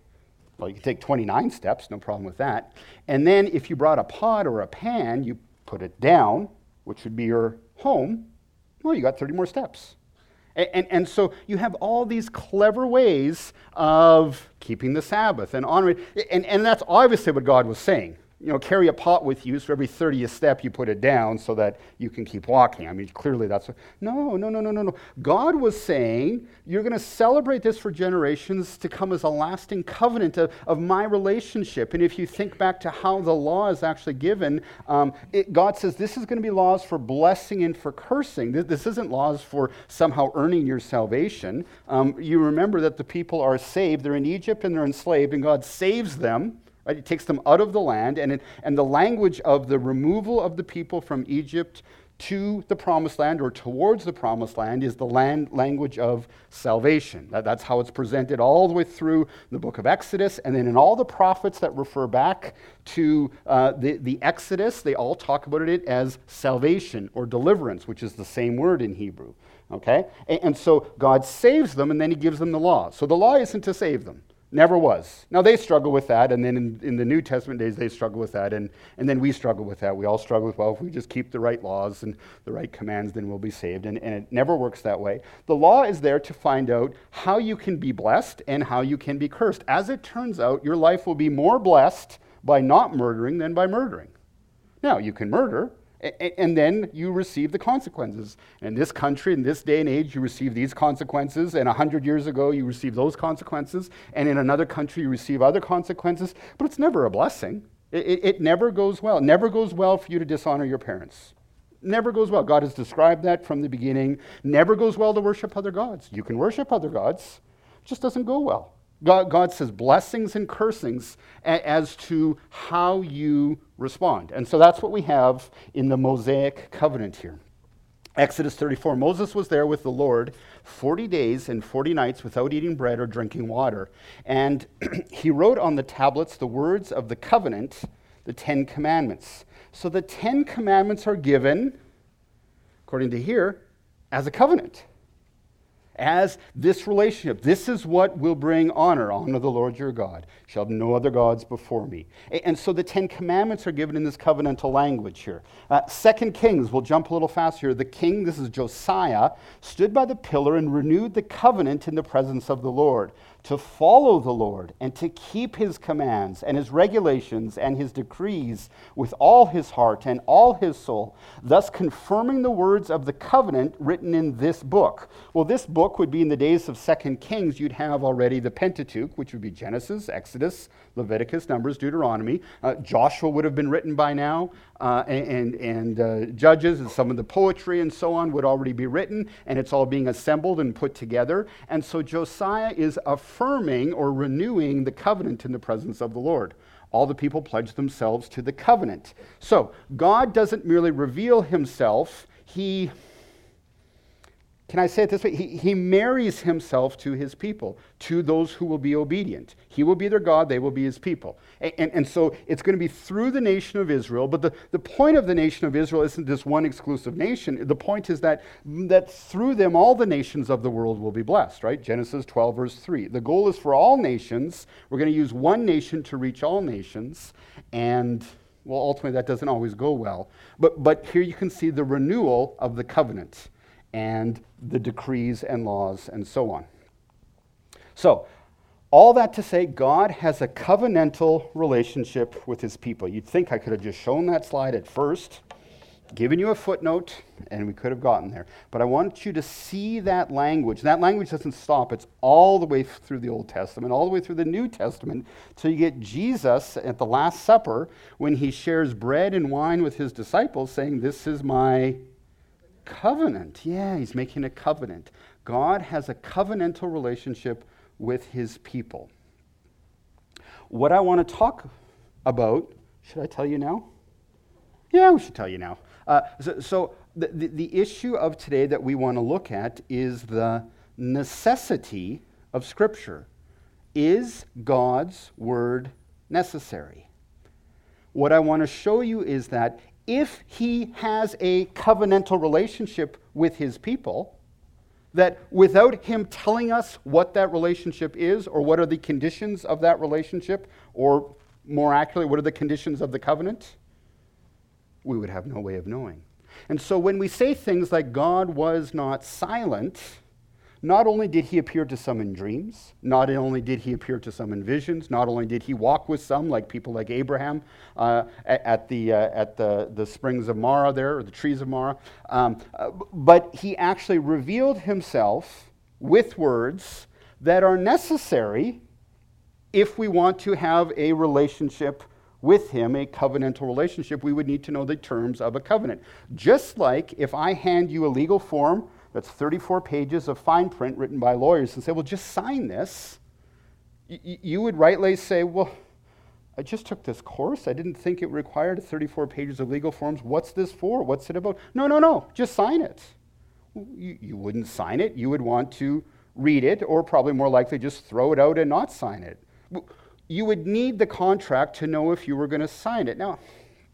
29 steps, no problem with that. And then if you brought a pot or a pan, you put it down, which would be your home, well, you got 30 more steps. And so you have all these clever ways of keeping the Sabbath and honoring it. And that's obviously what God was saying. You know, carry a pot with you, so every 30th step you put it down so that you can keep walking. I mean, clearly that's... No. God was saying, you're going to celebrate this for generations to come as a lasting covenant of my relationship. And if you think back to how the law is actually given, God says this is going to be laws for blessing and for cursing. This isn't laws for somehow earning your salvation. You remember that the people are saved. They're in Egypt and they're enslaved, and God saves them. Right? It takes them out of the land, and the language of the removal of the people from Egypt to the promised land or towards the promised land is the language of salvation. That's how it's presented all the way through the book of Exodus, and then in all the prophets that refer back to the Exodus, they all talk about it as salvation or deliverance, which is the same word in Hebrew. Okay? And so God saves them, and then he gives them the law. So the law isn't to save them. Never was. Now, they struggle with that, and then in the New Testament days, they struggle with that, and then we struggle with that. We all struggle with, well, if we just keep the right laws and the right commands, then we'll be saved, and it never works that way. The law is there to find out how you can be blessed and how you can be cursed. As it turns out, your life will be more blessed by not murdering than by murdering. Now, you can murder, and then you receive the consequences. In this country, in this day and age, you receive these consequences, and 100 years ago, you receive those consequences, and in another country, you receive other consequences, but it's never a blessing. It never goes well. It never goes well for you to dishonor your parents. Never goes well. God has described that from the beginning. Never goes well to worship other gods. You can worship other gods, it just doesn't go well. God says blessings and cursings as to how you respond. And so that's what we have in the Mosaic covenant here. Exodus 34, Moses was there with the Lord 40 days and 40 nights without eating bread or drinking water. And he wrote on the tablets the words of the covenant, the 10 commandments. So the 10 commandments are given, according to here, as a covenant. As this relationship, this is what will bring honor. Honor the Lord your God. Shall have no other gods before me. And so the 10 commandments are given in this covenantal language here. 2 Kings, we'll jump a little faster here. The king, this is Josiah, stood by the pillar and renewed the covenant in the presence of the Lord, to follow the Lord and to keep his commands and his regulations and his decrees with all his heart and all his soul, thus confirming the words of the covenant written in this book. Well, this book would be in the days of 2 Kings. You'd have already the Pentateuch, which would be Genesis, Exodus, Leviticus, Numbers, Deuteronomy. Joshua would have been written by now, and Judges and some of the poetry and so on would already be written, and it's all being assembled and put together. And so Josiah is affirming or renewing the covenant in the presence of the Lord. All the people pledge themselves to the covenant. So God doesn't merely reveal himself, he can I say it this way? He marries himself to his people, to those who will be obedient. He will be their God, they will be his people. And so it's going to be through the nation of Israel, but the point of the nation of Israel isn't this one exclusive nation. The point is that through them all the nations of the world will be blessed, right? Genesis 12, verse 3. The goal is for all nations. We're going to use one nation to reach all nations, and well, ultimately that doesn't always go well. But here you can see the renewal of the covenant and the decrees and laws and so on. So, all that to say, God has a covenantal relationship with his people. You'd think I could have just shown that slide at first, given you a footnote, and we could have gotten there. But I want you to see that language. That language doesn't stop. It's all the way through the Old Testament, all the way through the New Testament, till you get Jesus at the Last Supper when he shares bread and wine with his disciples, saying, "This is my covenant." Yeah, he's making a covenant. God has a covenantal relationship with his people. What I want to talk about, should I tell you now? Yeah, we should tell you now. So the issue of today that we want to look at is the necessity of Scripture. Is God's word necessary? What I want to show you is that if he has a covenantal relationship with his people, that without him telling us what that relationship is, or what are the conditions of that relationship, or more accurately, what are the conditions of the covenant, we would have no way of knowing. And so when we say things like God was not silent, not only did he appear to some in dreams, not only did he appear to some in visions, not only did he walk with some, like people like Abraham at the springs of Marah there, or the trees of Marah, but he actually revealed himself with words that are necessary if we want to have a relationship with him, a covenantal relationship. We would need to know the terms of a covenant. Just like if I hand you a legal form that's 34 pages of fine print written by lawyers and say, well, just sign this, you would rightly say, well, I just took this course. I didn't think it required 34 pages of legal forms. What's this for? What's it about? No, just sign it. You wouldn't sign it. You would want to read it, or probably more likely just throw it out and not sign it. You would need the contract to know if you were going to sign it. Now,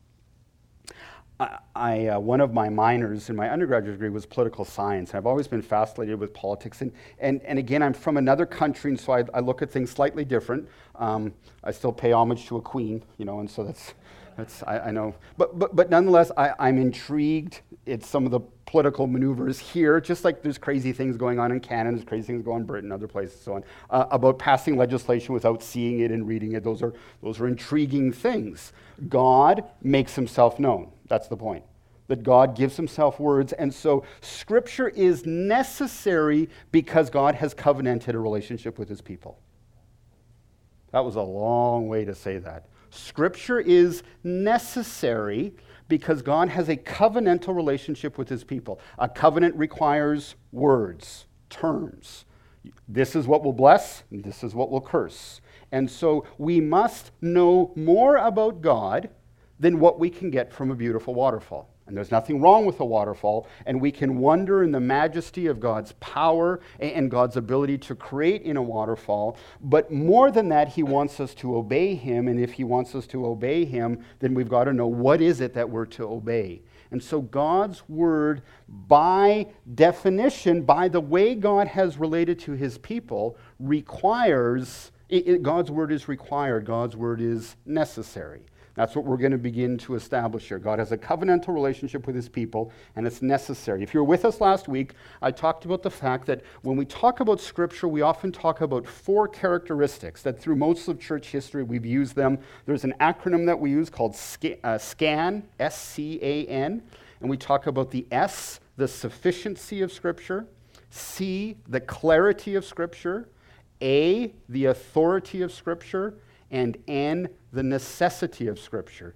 one of my minors in my undergraduate degree was political science, and I've always been fascinated with politics. And again, I'm from another country, and so I look at things slightly different. I still pay homage to a queen, and so that's I know. But nonetheless, I'm intrigued at some of the political maneuvers here, just like there's crazy things going on in Canada, there's crazy things going on in Britain, other places, so on, about passing legislation without seeing it and reading it. Those are intriguing things. God makes himself known. That's the point. That God gives himself words, and so Scripture is necessary because God has covenanted a relationship with his people. That was a long way to say that. Scripture is necessary because God has a covenantal relationship with his people. A covenant requires words, terms. This is what will bless, and this is what will curse. And so we must know more about God than what we can get from a beautiful waterfall. And there's nothing wrong with a waterfall, and we can wonder in the majesty of God's power and God's ability to create in a waterfall. But more than that, he wants us to obey him, and if he wants us to obey him, then we've got to know what is it that we're to obey. And so God's word, by definition, by the way God has related to his people, requires, God's word is required, God's word is necessary. That's what we're going to begin to establish here. God has a covenantal relationship with his people, and it's necessary. If you were with us last week, I talked about the fact that when we talk about Scripture, we often talk about 4 characteristics that through most of church history we've used them. There's an acronym that we use called SCAN, S-C-A-N, and we talk about the S, the sufficiency of Scripture, C, the clarity of Scripture, A, the authority of Scripture, and N, the necessity of Scripture.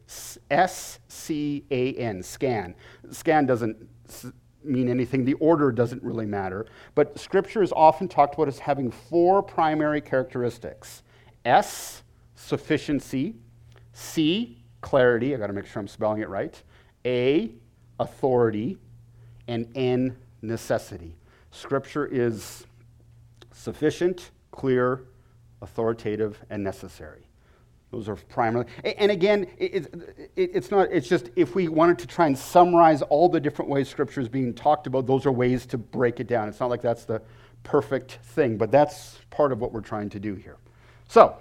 S-C-A-N, SCAN. SCAN doesn't mean anything. The order doesn't really matter. But Scripture is often talked about as having 4 primary characteristics. S, sufficiency. C, clarity. I got to make sure I'm spelling it right. A, authority. And N, necessity. Scripture is sufficient, clear, authoritative, and necessary. Those are primarily, and again, it's just if we wanted to try and summarize all the different ways Scripture is being talked about, those are ways to break it down. It's not like that's the perfect thing, but that's part of what we're trying to do here. So,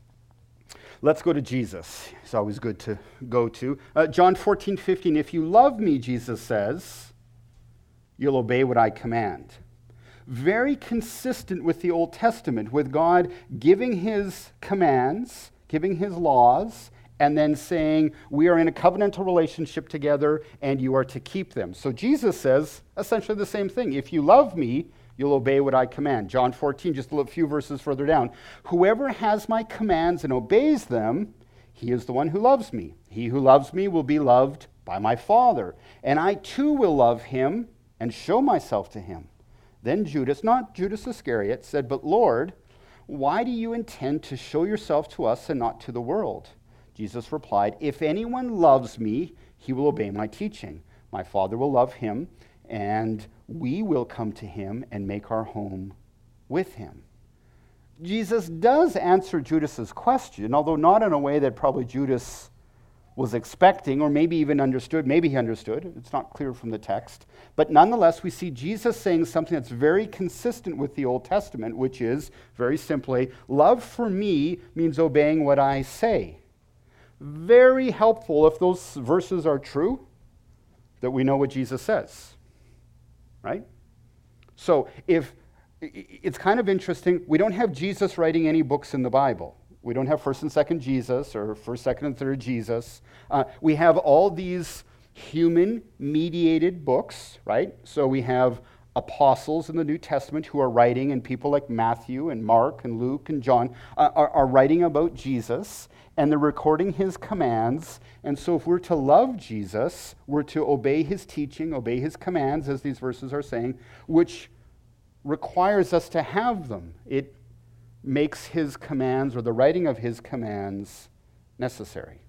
let's go to Jesus. It's always good to go to. John 14:15, if you love me, Jesus says, you'll obey what I command. Very consistent with the Old Testament, with God giving his commands, giving his laws, and then saying, we are in a covenantal relationship together, and you are to keep them. So Jesus says essentially the same thing. If you love me, you'll obey what I command. John 14, just a few verses further down. Whoever has my commands and obeys them, he is the one who loves me. He who loves me will be loved by my Father, and I too will love him and show myself to him. Then Judas, not Judas Iscariot, said, but Lord, why do you intend to show yourself to us and not to the world? Jesus replied, if anyone loves me, he will obey my teaching. My Father will love him, and we will come to him and make our home with him. Jesus does answer Judas's question, although not in a way that probably Judas was expecting, or maybe even understood. Maybe he understood. It's not clear from the text. But nonetheless, we see Jesus saying something that's very consistent with the Old Testament, which is, very simply, love for me means obeying what I say. Very helpful if those verses are true, that we know what Jesus says. Right? So if it's kind of interesting, we don't have Jesus writing any books in the Bible. We don't have 1st and 2nd Jesus or 1st, 2nd, and 3rd Jesus. We have all these human-mediated books, right? So we have apostles in the New Testament who are writing, and people like Matthew and Mark and Luke and John are writing about Jesus, and they're recording his commands. And so if we're to love Jesus, we're to obey his teaching, obey his commands, as these verses are saying, which requires us to have them. It makes his commands, or the writing of his commands, necessary.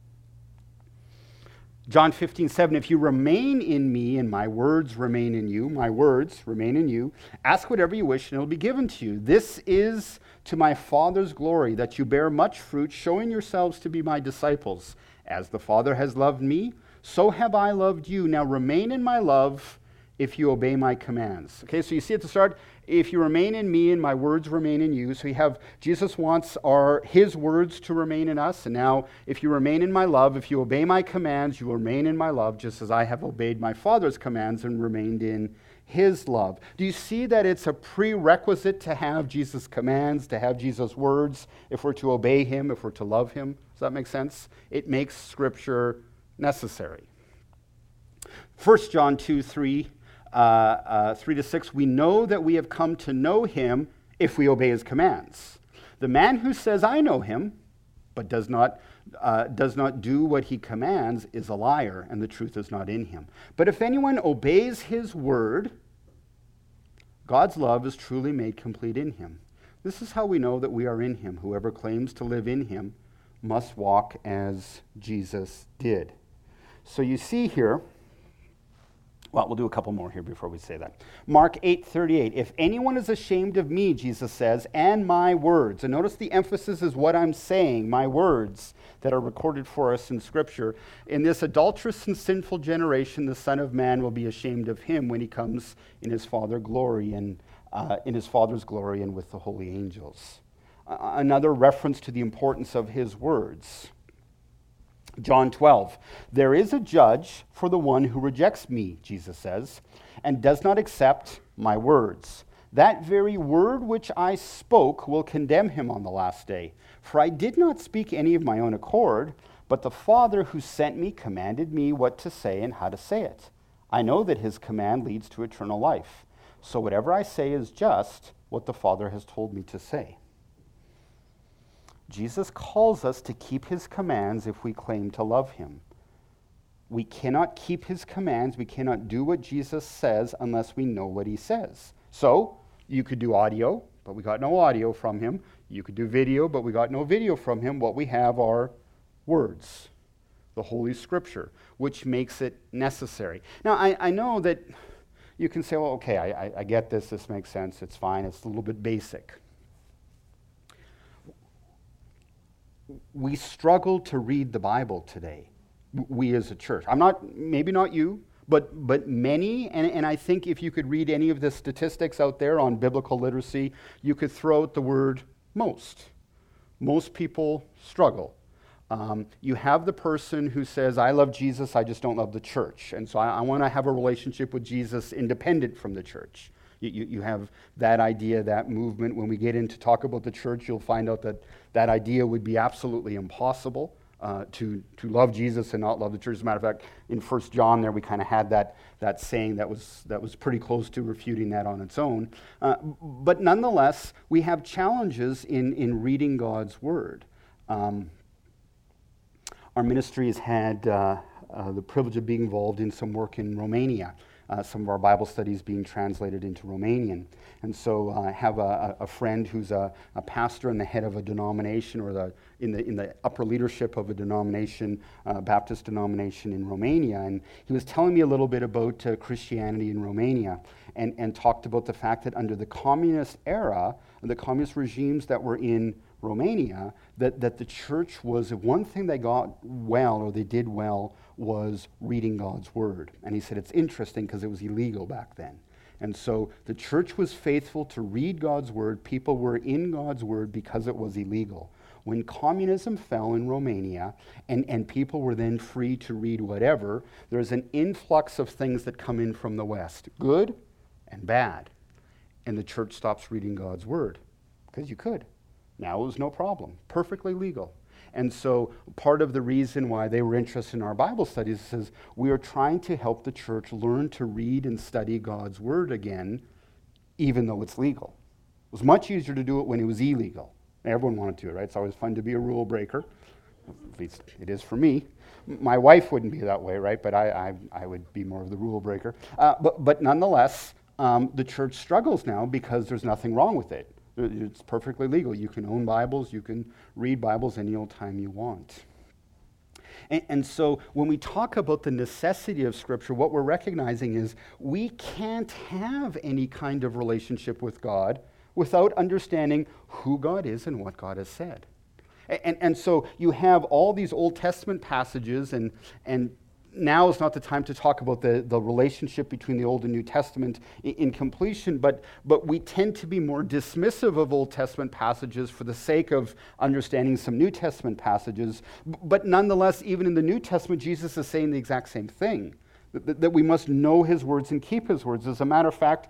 John 15:7, if you remain in me and my words remain in you, my words remain in you, ask whatever you wish and it will be given to you. This is to my Father's glory, that you bear much fruit, showing yourselves to be my disciples. As the Father has loved me, so have I loved you. Now remain in my love if you obey my commands. Okay, so you see at the start, if you remain in me and my words remain in you. So you have, Jesus wants his words to remain in us. And now, if you remain in my love, if you obey my commands, you will remain in my love, just as I have obeyed my Father's commands and remained in his love. Do you see that it's a prerequisite to have Jesus' commands, to have Jesus' words, if we're to obey him, if we're to love him? Does that make sense? It makes Scripture necessary. 1 John 2, 3-6, we know that we have come to know him if we obey his commands. The man who says, I know him, but does not do what he commands is a liar, and the truth is not in him. But if anyone obeys his word, God's love is truly made complete in him. This is how we know that we are in him. Whoever claims to live in him must walk as Jesus did. So you see here, well, we'll do a couple more here before we say that. Mark 8:38. If anyone is ashamed of me, Jesus says, and my words, and notice the emphasis is what I'm saying, my words that are recorded for us in Scripture. In this adulterous and sinful generation, the Son of Man will be ashamed of him when he comes in his Father's glory and with the holy angels. Another reference to the importance of his words. John 12, there is a judge for the one who rejects me, Jesus says, and does not accept my words. That very word which I spoke will condemn him on the last day. For I did not speak any of my own accord, but the Father who sent me commanded me what to say and how to say it. I know that his command leads to eternal life. So whatever I say is just what the Father has told me to say. Jesus calls us to keep his commands if we claim to love him. We cannot keep his commands, we cannot do what Jesus says unless we know what he says. So, you could do audio, but we got no audio from him. You could do video, but we got no video from him. What we have are words, the Holy Scripture, which makes it necessary. Now, I know that you can say, well, okay, I get this. This makes sense. It's fine. It's a little bit basic. We struggle to read the Bible today, we as a church. Maybe not you, but many, and I think if you could read any of the statistics out there on biblical literacy, you could throw out the word most. Most people struggle. You have the person who says, I love Jesus, I just don't love the church. And so I want to have a relationship with Jesus independent from the church. You have that idea, that movement. When we get in to talk about the church, you'll find out that that idea would be absolutely impossible, to love Jesus and not love the church. As a matter of fact, in 1 John there, we kind of had that saying that was pretty close to refuting that on its own. But nonetheless, we have challenges in reading God's Word. Our ministry has had the privilege of being involved in some work in Romania. Some of our Bible studies being translated into Romanian. And so I have a friend who's a pastor and the head of a denomination, or in the upper leadership of a denomination, Baptist denomination in Romania. And he was telling me a little bit about Christianity in Romania, and talked about the fact that under the communist era, the communist regimes that were in Romania, that the church was, one thing they got well, or they did well, was reading God's Word. And he said it's interesting because it was illegal back then. And so the church was faithful to read God's Word. People were in God's Word because it was illegal. When communism fell in Romania, and people were then free to read whatever, there's an influx of things that come in from the West, good and bad. And the church stops reading God's Word because you could. Now it was no problem, perfectly legal. And so part of the reason why they were interested in our Bible studies is we are trying to help the church learn to read and study God's Word again, even though it's legal. It was much easier to do it when it was illegal. Everyone wanted to do it, right? It's always fun to be a rule breaker. At least it is for me. My wife wouldn't be that way, right? But I would be more of the rule breaker. But nonetheless, the church struggles now because there's nothing wrong with it. It's perfectly legal. You can own Bibles. You can read Bibles any old time you want. And so when we talk about the necessity of Scripture, what we're recognizing is we can't have any kind of relationship with God without understanding who God is and what God has said. And so you have all these Old Testament passages, and now is not the time to talk about the relationship between the Old and New Testament in completion, but we tend to be more dismissive of Old Testament passages for the sake of understanding some New Testament passages. But nonetheless, even in the New Testament, Jesus is saying the exact same thing, that we must know his words and keep his words. As a matter of fact,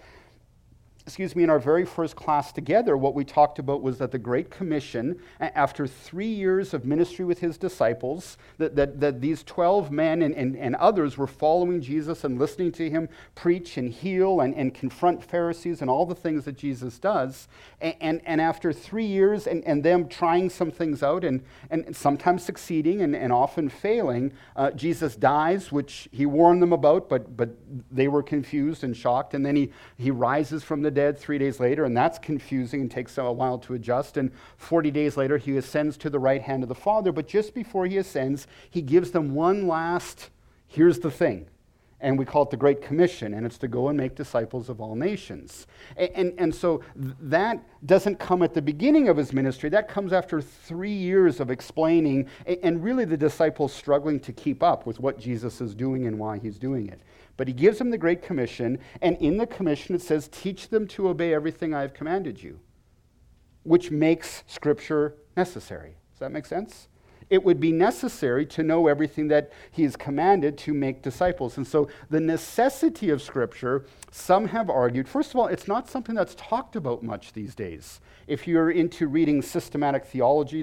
in our very first class together, what we talked about was that the Great Commission, after 3 years of ministry with his disciples, that these 12 men and others were following Jesus and listening to him preach and heal and confront Pharisees and all the things that Jesus does. And after 3 years and them trying some things out and sometimes succeeding and often failing, Jesus dies, which he warned them about, but they were confused and shocked. And then he rises from the dead 3 days later, and that's confusing and takes a while to adjust. And 40 days later, he ascends to the right hand of the Father. But just before he ascends, he gives them one last, here's the thing. And we call it the Great Commission, and it's to go and make disciples of all nations. And so that doesn't come at the beginning of his ministry. That comes after 3 years of explaining, and really the disciples struggling to keep up with what Jesus is doing and why he's doing it. But he gives them the Great Commission, and in the commission it says, teach them to obey everything I have commanded you, which makes Scripture necessary. Does that make sense? It would be necessary to know everything that he has commanded to make disciples. And so the necessity of Scripture, some have argued, first of all, it's not something that's talked about much these days. If you're into reading systematic theology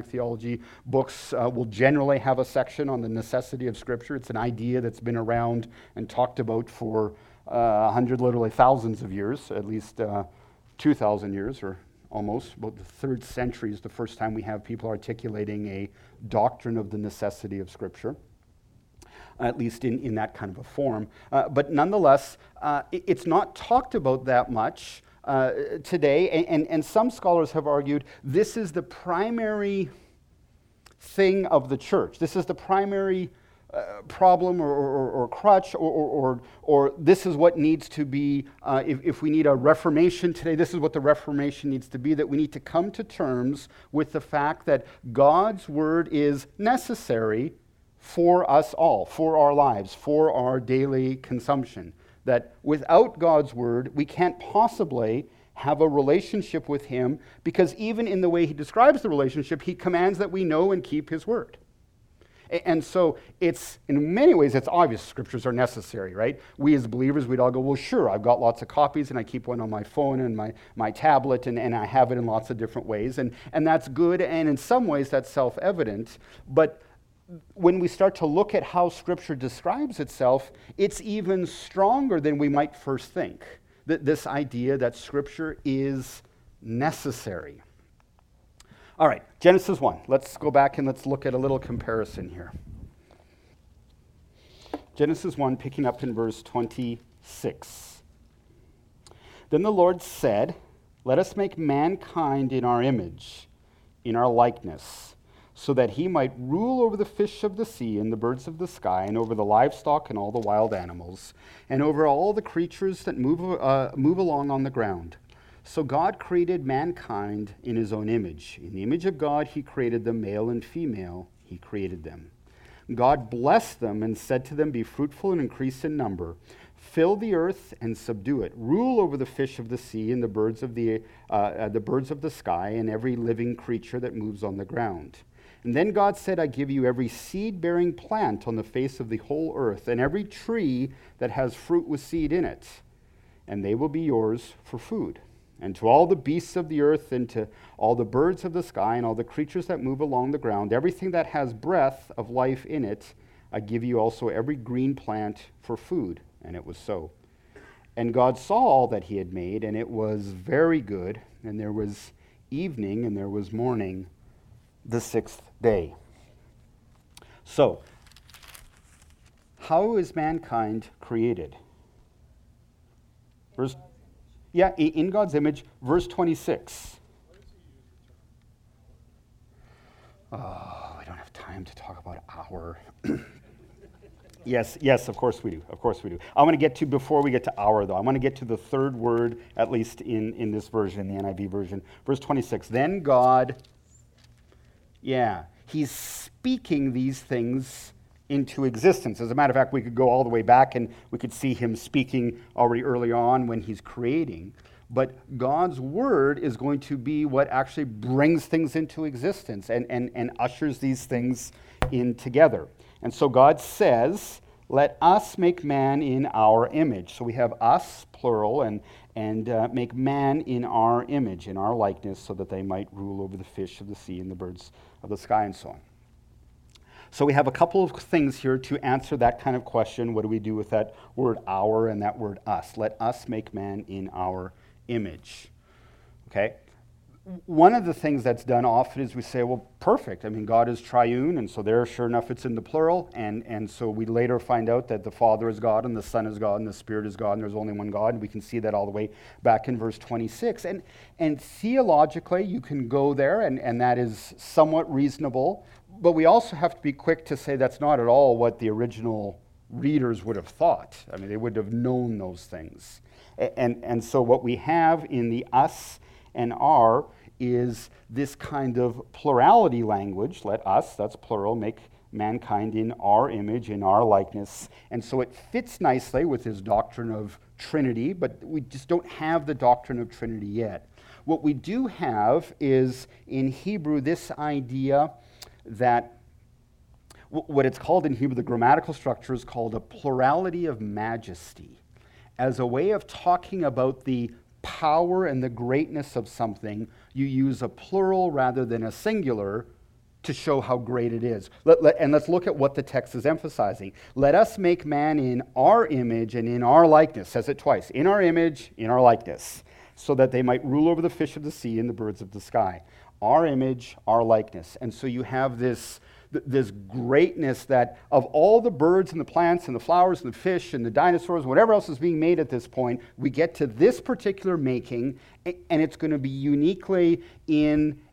books will generally have a section on the necessity of Scripture. It's an idea that's been around and talked about for 100, literally thousands of years, at least 2,000 years or almost. About the 3rd century is the first time we have people articulating a doctrine of the necessity of Scripture, at least in that kind of a form. But nonetheless, it's not talked about that much today, and some scholars have argued this is the primary thing of the church. This is the primary problem or crutch or this is what needs to be, if we need a reformation today, this is what the reformation needs to be, that we need to come to terms with the fact that God's word is necessary for us all, for our lives, for our daily consumption. That without God's word, we can't possibly have a relationship with him, because even in the way he describes the relationship, he commands that we know and keep his word. And so it's, in many ways, it's obvious scriptures are necessary, right? We as believers, we'd all go, well, sure, I've got lots of copies, and I keep one on my phone and my tablet, and I have it in lots of different ways. And that's good, and in some ways that's self-evident. But when we start to look at how Scripture describes itself, it's even stronger than we might first think. This idea that Scripture is necessary. All right, Genesis 1. Let's go back and let's look at a little comparison here. Genesis 1, picking up in verse 26. Then the Lord said, "Let us make mankind in our image, in our likeness, so that he might rule over the fish of the sea and the birds of the sky, and over the livestock and all the wild animals, and over all the creatures that move along on the ground." So God created mankind in his own image. In the image of God, he created them, male and female, he created them. God blessed them and said to them, "Be fruitful and increase in number. Fill the earth and subdue it. Rule over the fish of the sea and the birds of the sky and every living creature that moves on the ground." And then God said, "I give you every seed-bearing plant on the face of the whole earth, and every tree that has fruit with seed in it, and they will be yours for food. And to all the beasts of the earth, and to all the birds of the sky, and all the creatures that move along the ground, everything that has breath of life in it, I give you also every green plant for food." And it was so. And God saw all that he had made, and it was very good. And there was evening, and there was morning, the sixth day. So, how is mankind created? In God's image, verse 26. Oh, we don't have time to talk about our. Yes, of course we do. I want to get to, before we get to our, though, I want to get to the third word, at least in this version, the NIV version. Verse 26, then God, he's speaking these things into existence. As a matter of fact, we could go all the way back and we could see him speaking already early on when he's creating. But God's word is going to be what actually brings things into existence and ushers these things in together. And so God says, "Let us make man in our image." So we have us, plural, and make man in our image, in our likeness, so that they might rule over the fish of the sea and the birds of the sky and so on. So we have a couple of things here to answer that kind of question. What do we do with that word our and that word us? Let us make man in our image. Okay? One of the things that's done often is we say, well, perfect. I mean, God is triune, and so there, sure enough, it's in the plural. And so we later find out that the Father is God, and the Son is God, and the Spirit is God, and there's only one God. And we can see that all the way back in verse 26. And theologically, you can go there, and that is somewhat reasonable. But we also have to be quick to say that's not at all what the original readers would have thought. I mean, they would have known those things. And so what we have in the us and our is this kind of plurality language. Let us, that's plural, make mankind in our image, in our likeness. And so it fits nicely with his doctrine of Trinity, but we just don't have the doctrine of Trinity yet. What we do have is, in Hebrew, this idea that what it's called in Hebrew, the grammatical structure is called a plurality of majesty, as a way of talking about the power and the greatness of something. You use a plural rather than a singular to show how great it is. And let's look at what the text is emphasizing. Let us make man in our image and in our likeness, says it twice, in our image, in our likeness, so that they might rule over the fish of the sea and the birds of the sky. Our image, our likeness. And so you have this greatness that of all the birds and the plants and the flowers and the fish and the dinosaurs, whatever else is being made at this point, we get to this particular making, and it's going to be uniquely in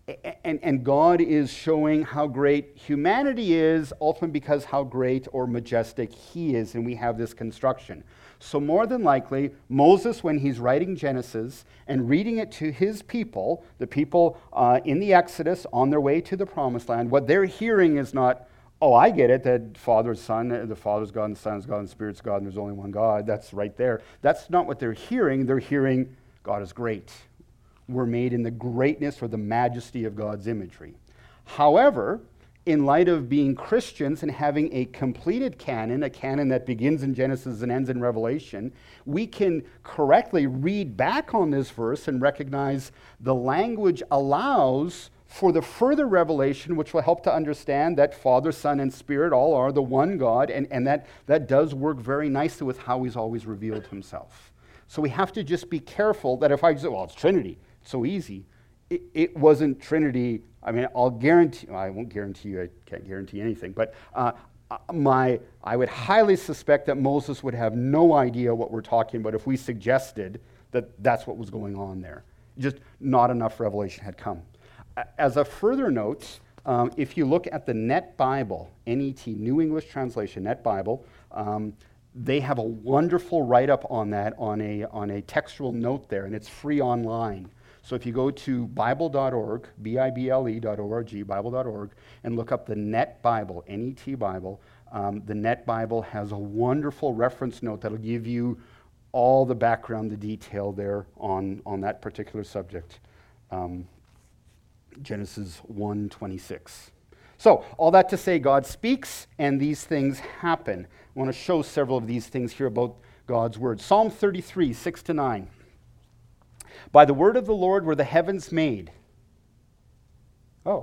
And God is showing how great humanity is, ultimately because how great or majestic he is, and we have this construction. So more than likely, Moses, when he's writing Genesis and reading it to his people, the people in the Exodus on their way to the Promised Land, what they're hearing is not, oh, I get it, that Father's Son, the Father's God, and the Son's God, and the Spirit's God, and there's only one God. That's right there. That's not what they're hearing. They're hearing, God is great. We're made in the greatness or the majesty of God's imagery. However, in light of being Christians and having a completed canon, a canon that begins in Genesis and ends in Revelation, we can correctly read back on this verse and recognize the language allows for the further revelation, which will help to understand that Father, Son, and Spirit all are the one God, and that does work very nicely with how he's always revealed himself. So we have to just be careful that if I say, well, it's Trinity, it's so easy. It wasn't Trinity. I mean, I'll guarantee, I won't guarantee you, I can't guarantee anything, but I would highly suspect that Moses would have no idea what we're talking about if we suggested that that's what was going on there. Just not enough revelation had come. As a further note, if you look at the Net Bible, N-E-T, New English Translation, Net Bible, they have a wonderful write-up on that on a textual note there, and it's free online. So if you go to Bible.org, Bible.org, Bible.org, and look up the Net Bible, N-E-T Bible, the Net Bible has a wonderful reference note that'll give you all the background, the detail there on that particular subject. Genesis 1:26. So, all that to say, God speaks and these things happen. I want to show several of these things here about God's word. Psalm 33, 6-9. By the word of the Lord were the heavens made. Oh.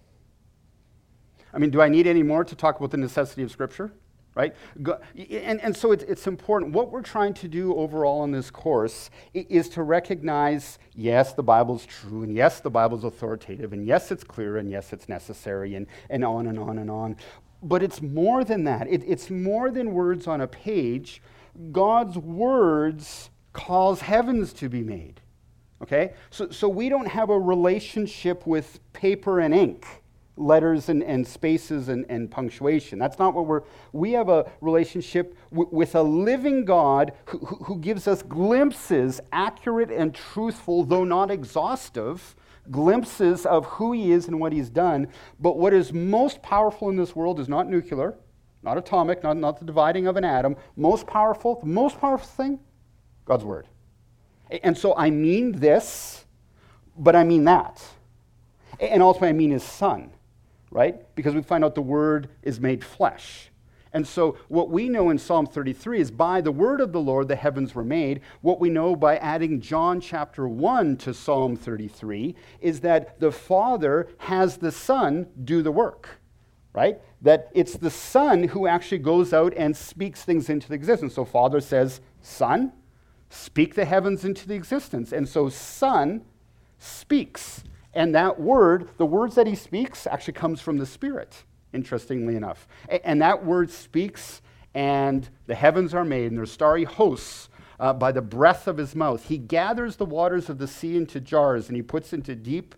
I mean, do I need any more to talk about the necessity of Scripture? Right? And so it's important. What we're trying to do overall in this course is to recognize, yes, the Bible's true, and yes, the Bible's authoritative, and yes, it's clear, and yes, it's necessary, and on and on and on. But it's more than that. It's more than words on a page. God's words cause heavens to be made. Okay? So we don't have a relationship with paper and ink, letters and spaces and punctuation. That's not what we have a relationship with a living God who gives us glimpses, accurate and truthful, though not exhaustive, glimpses of who he is and what he's done. But what is most powerful in this world is not nuclear, not atomic, not the dividing of an atom. The most powerful thing, God's word. And so I mean this, but I mean that. And ultimately I mean his Son. Right? Because we find out the Word is made flesh. And so what we know in Psalm 33 is by the word of the Lord the heavens were made. What we know by adding John chapter 1 to Psalm 33 is that the Father has the Son do the work. Right? That it's the Son who actually goes out and speaks things into existence. So Father says, Son, speak the heavens into the existence. And so Son speaks. And that word, the words that he speaks, actually comes from the Spirit, interestingly enough. And that word speaks, and the heavens are made, and their starry hosts by the breath of his mouth. He gathers the waters of the sea into jars, and he puts the deep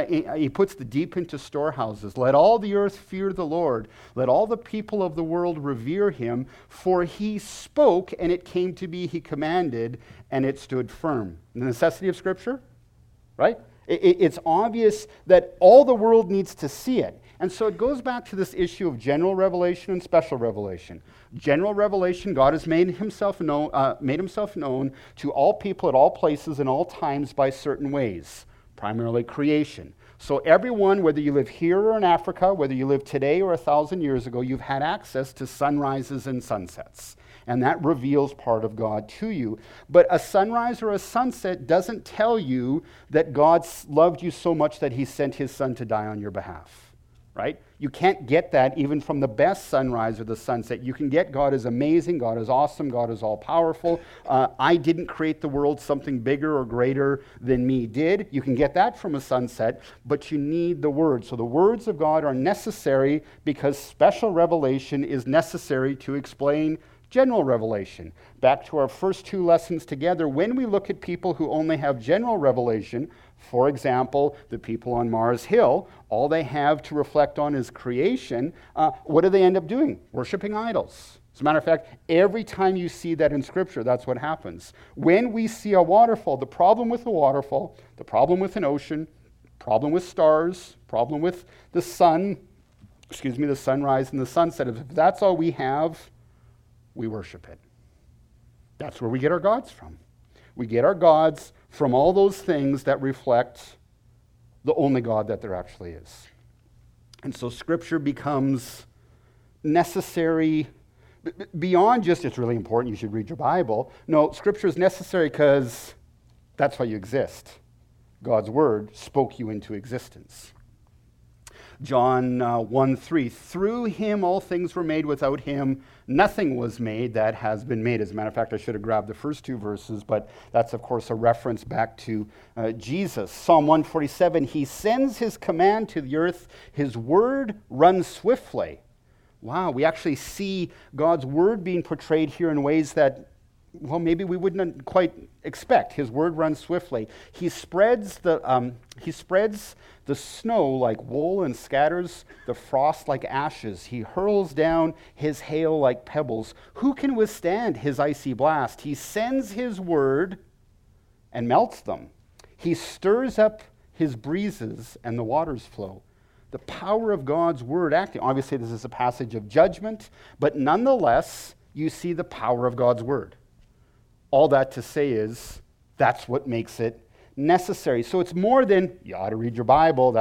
into storehouses. Let all the earth fear the Lord. Let all the people of the world revere him. For he spoke, and it came to be. He commanded, and it stood firm. The necessity of Scripture, right? It's obvious that all the world needs to see it. And so it goes back to this issue of general revelation and special revelation. General revelation, God has made himself known to all people at all places and all times by certain ways, primarily creation. So everyone, whether you live here or in Africa, whether you live today or 1,000 years ago, you've had access to sunrises and sunsets. And that reveals part of God to you. But a sunrise or a sunset doesn't tell you that God loved you so much that he sent his Son to die on your behalf, right? You can't get that even from the best sunrise or the sunset. You can get God is amazing, God is awesome, God is all-powerful. I didn't create the world, something bigger or greater than me did. You can get that from a sunset, but you need the Word. So the words of God are necessary because special revelation is necessary to explain general revelation. Back to our first two lessons together, when we look at people who only have general revelation, for example, the people on Mars Hill, all they have to reflect on is creation, what do they end up doing? Worshipping idols. As a matter of fact, every time you see that in Scripture, that's what happens. When we see a waterfall, the problem with a waterfall, the problem with an ocean, problem with stars, problem with the sun, the sunrise and the sunset, if that's all we have, we worship it. That's where we get our gods from. We get our gods from all those things that reflect the only God that there actually is. And so Scripture becomes necessary beyond just it's really important, you should read your Bible. No, Scripture is necessary because that's why you exist. God's Word spoke you into existence. John 1:3, through him all things were made, without him nothing was made that has been made. As a matter of fact, I should have grabbed the first two verses, but that's of course a reference back to Jesus. Psalm 147, he sends his command to the earth, his word runs swiftly. Wow, we actually see God's word being portrayed here in ways that, well, maybe we wouldn't quite expect. His word runs swiftly. He spreads the snow like wool and scatters the frost like ashes. He hurls down his hail like pebbles. Who can withstand his icy blast? He sends his word and melts them. He stirs up his breezes and the waters flow. The power of God's word acting. Obviously, this is a passage of judgment, but nonetheless, you see the power of God's word. All that to say is, that's what makes it necessary. So it's more than, you ought to read your Bible,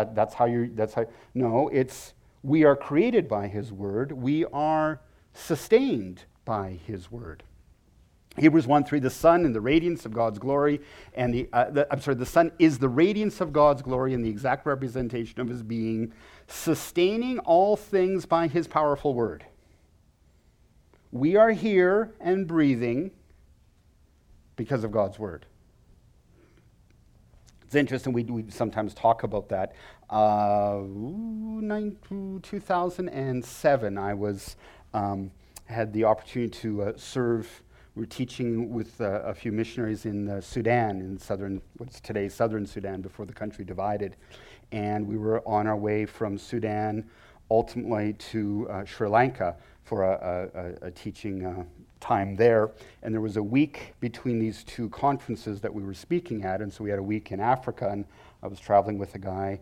no, it's, we are created by his word, we are sustained by his word. Hebrews 1:3, the sun and the radiance of God's glory, and the sun is the radiance of God's glory and the exact representation of his being, sustaining all things by his powerful word. We are here and breathing because of God's word. It's interesting, we sometimes talk about that. 2007, I had the opportunity to serve. We were teaching with a few missionaries in Sudan, in what's today's southern Sudan, before the country divided. And we were on our way from Sudan ultimately to Sri Lanka for a teaching time there. And there was a week between these two conferences that we were speaking at, and so we had a week in Africa, and I was traveling with a guy,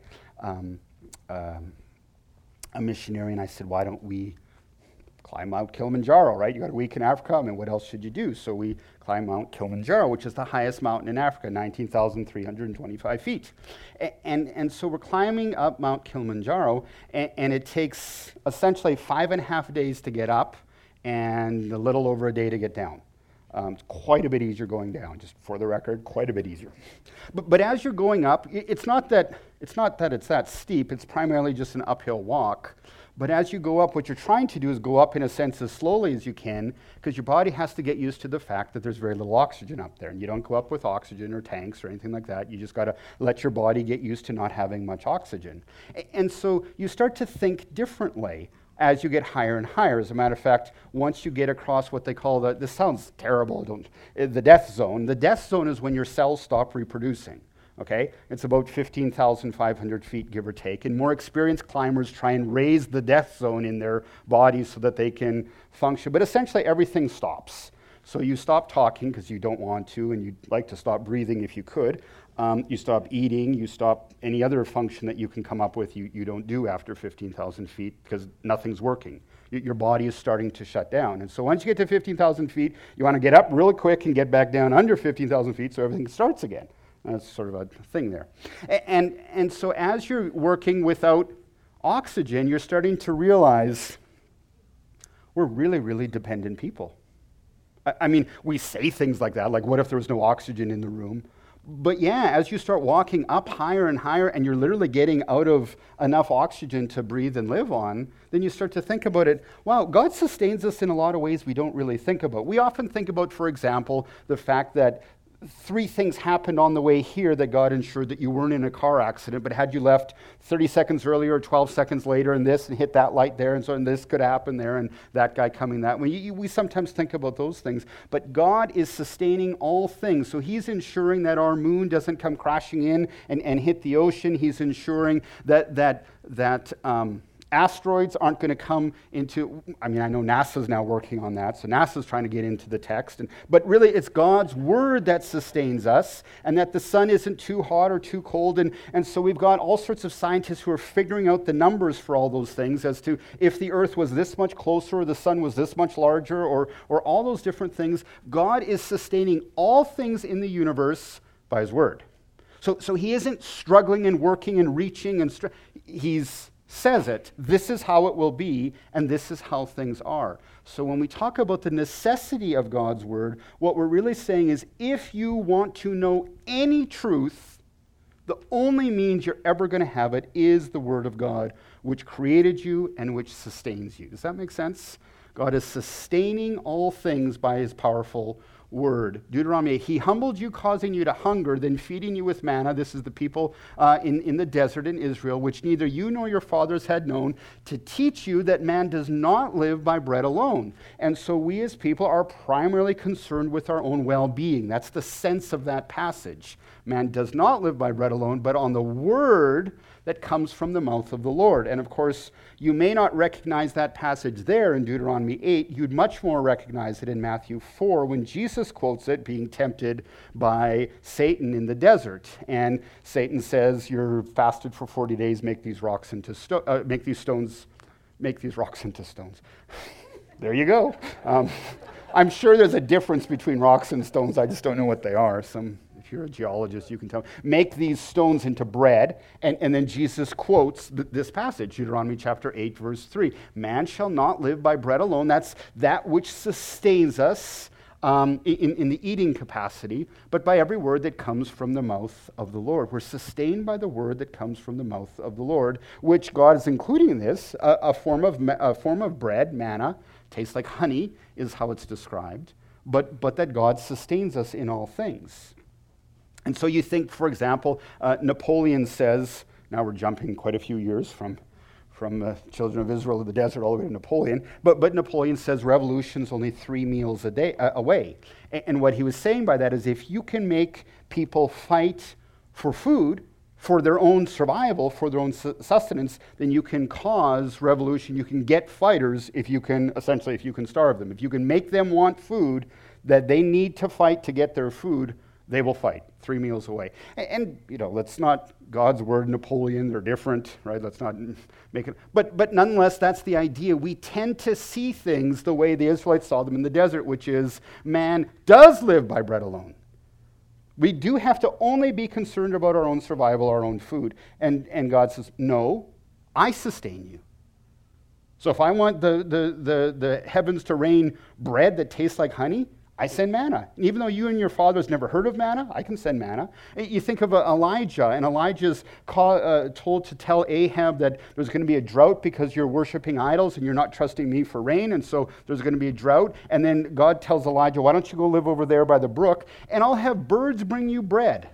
a missionary, and I said, why don't we climb Mount Kilimanjaro, right? You got a week in Africa, I mean, what else should you do? So we climb Mount Kilimanjaro, which is the highest mountain in Africa, 19,325 feet. And so we're climbing up Mount Kilimanjaro, and it takes essentially 5.5 days to get up, and a little over a day to get down. It's quite a bit easier going down, just for the record, quite a bit easier. But as you're going up, it's not that it's that steep, it's primarily just an uphill walk. But as you go up, what you're trying to do is go up in a sense as slowly as you can, because your body has to get used to the fact that there's very little oxygen up there. And you don't go up with oxygen or tanks or anything like that. You just got to let your body get used to not having much oxygen. And so you start to think differently as you get higher and higher. As a matter of fact, once you get across what they call this sounds terrible, the death zone. The death zone is when your cells stop reproducing. Okay, it's about 15,500 feet, give or take. And more experienced climbers try and raise the death zone in their bodies so that they can function. But essentially, everything stops. So you stop talking because you don't want to, and you'd like to stop breathing if you could. You stop eating. You stop any other function that you can come up with. You don't do after 15,000 feet because nothing's working. Your body is starting to shut down. And so once you get to 15,000 feet, you want to get up really quick and get back down under 15,000 feet so everything starts again. That's sort of a thing there. And so as you're working without oxygen, you're starting to realize we're really, really dependent people. I mean, we say things like that, like what if there was no oxygen in the room? But yeah, as you start walking up higher and higher and you're literally getting out of enough oxygen to breathe and live on, then you start to think about it. Wow, God sustains us in a lot of ways we don't really think about. We often think about, for example, the fact that 3 things happened on the way here that God ensured that you weren't in a car accident, but had you left 30 seconds earlier or 12 seconds later and this and hit that light there, and so and this could happen there, and that guy coming that way. We sometimes think about those things, but God is sustaining all things. So he's ensuring that our moon doesn't come crashing in and hit the ocean. He's ensuring that asteroids aren't going to come into, I know NASA's now working on that, so NASA's trying to get into the text. But really, it's God's word that sustains us, and that the sun isn't too hot or too cold. And so we've got all sorts of scientists who are figuring out the numbers for all those things as to if the earth was this much closer or the sun was this much larger or all those different things. God is sustaining all things in the universe by his word. So he isn't struggling and working and reaching, and he's says it, this is how it will be, and this is how things are. So when we talk about the necessity of God's word, what we're really saying is if you want to know any truth, the only means you're ever going to have it is the word of God, which created you and which sustains you. Does that make sense? God is sustaining all things by his powerful word. Deuteronomy, he humbled you, causing you to hunger, then feeding you with manna. This is the people in the desert in Israel, which neither you nor your fathers had known, to teach you that man does not live by bread alone. And so we as people are primarily concerned with our own well-being. That's the sense of that passage. Man does not live by bread alone, but on the word that comes from the mouth of the Lord. And of course, you may not recognize that passage there in Deuteronomy 8. You'd much more recognize it in Matthew 4 when Jesus quotes it being tempted by Satan in the desert. And Satan says, you're fasted for 40 days, make these rocks into rocks into stones. There you go. I'm sure there's a difference between rocks and stones. I just don't know what they are. If you're a geologist, you can tell me. Make these stones into bread. And then Jesus quotes this passage, Deuteronomy chapter 8, verse 3. Man shall not live by bread alone. That's that which sustains us in the eating capacity, but by every word that comes from the mouth of the Lord. We're sustained by the word that comes from the mouth of the Lord, which God is including in this, a form of bread, manna, tastes like honey, is how it's described, but that God sustains us in all things. And so you think, for example, Napoleon says, now we're jumping quite a few years from the children of Israel to the desert all the way to Napoleon, but Napoleon says revolution's only 3 meals a day away. And what he was saying by that is if you can make people fight for food, for their own survival, for their own sustenance, then you can cause revolution. You can get fighters if you can starve them. If you can make them want food that they need to fight to get their food, they will fight 3 meals away. And let's not, God's word, Napoleon, they're different, right? Let's not make it, but nonetheless, that's the idea. We tend to see things the way the Israelites saw them in the desert, which is man does live by bread alone. We do have to only be concerned about our own survival, our own food. And God says, no, I sustain you. So if I want the heavens to rain bread that tastes like honey, I send manna. And even though you and your fathers never heard of manna, I can send manna. You think of Elijah, and Elijah's told to tell Ahab that there's going to be a drought because you're worshiping idols and you're not trusting me for rain, and so there's going to be a drought. And then God tells Elijah, why don't you go live over there by the brook, and I'll have birds bring you bread.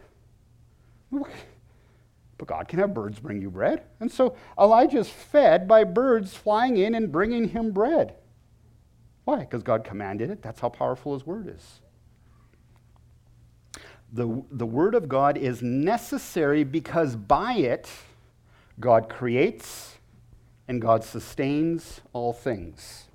But God can have birds bring you bread. And so Elijah's fed by birds flying in and bringing him bread. Why? Because God commanded it. That's how powerful his word is. The word of God is necessary because by it, God creates and God sustains all things.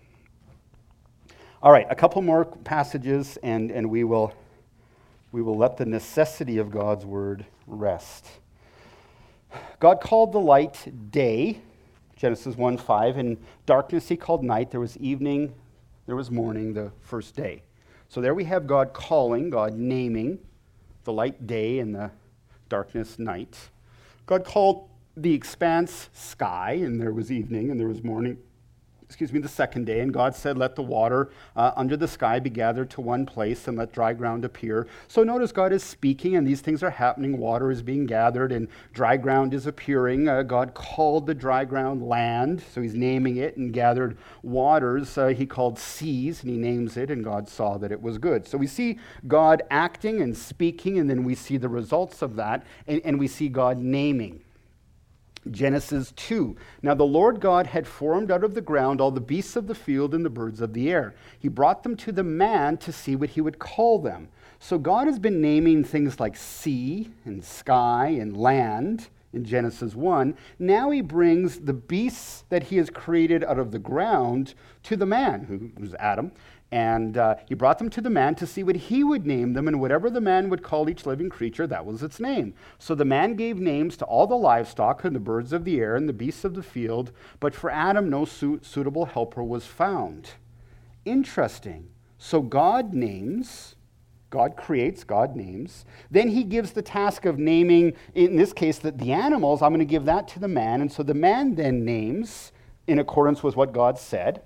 All right, a couple more passages and we will let the necessity of God's word rest. God called the light day, Genesis 1:5, and darkness he called night. There was evening, there was morning, the first day. So there we have God calling, God naming the light day and the darkness night. God called the expanse sky, and there was evening and there was morning the second day, and God said, let the water under the sky be gathered to one place and let dry ground appear. So notice God is speaking and these things are happening. Water is being gathered and dry ground is appearing. God called the dry ground land, so he's naming it, and gathered waters he called seas, and he names it, and God saw that it was good. So we see God acting and speaking, and then we see the results of that, and we see God naming. Genesis 2. Now the Lord God had formed out of the ground all the beasts of the field and the birds of the air. He brought them to the man to see what he would call them. So God has been naming things like sea and sky and land in Genesis 1. Now he brings the beasts that he has created out of the ground to the man, who's Adam. And he brought them to the man to see what he would name them, and whatever the man would call each living creature, that was its name. So the man gave names to all the livestock and the birds of the air and the beasts of the field, but for Adam no suitable helper was found. Interesting. So God names, God creates, God names. Then he gives the task of naming, in this case, the animals. I'm going to give that to the man. And so the man then names in accordance with what God said.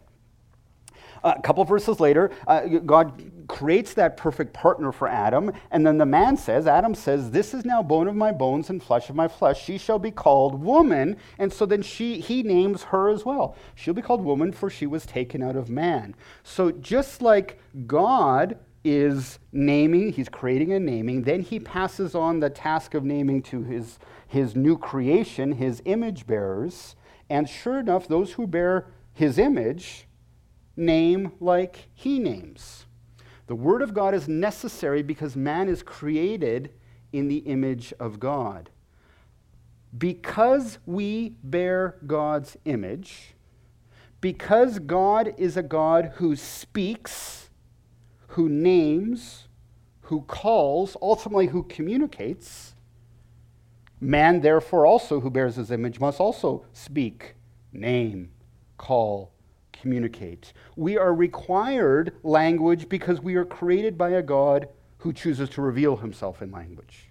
A couple verses later, God creates that perfect partner for Adam, and then the man says, Adam says, this is now bone of my bones and flesh of my flesh. She shall be called woman, and so then he names her as well. She'll be called woman, for she was taken out of man. So just like God is naming, he's creating and naming, then he passes on the task of naming to his new creation, his image bearers, and sure enough, those who bear his image name like he names. The word of God is necessary because man is created in the image of God. Because we bear God's image, because God is a God who speaks, who names, who calls, ultimately who communicates, man therefore also who bears his image must also speak, name, call, communicate. We are required language because we are created by a God who chooses to reveal himself in language.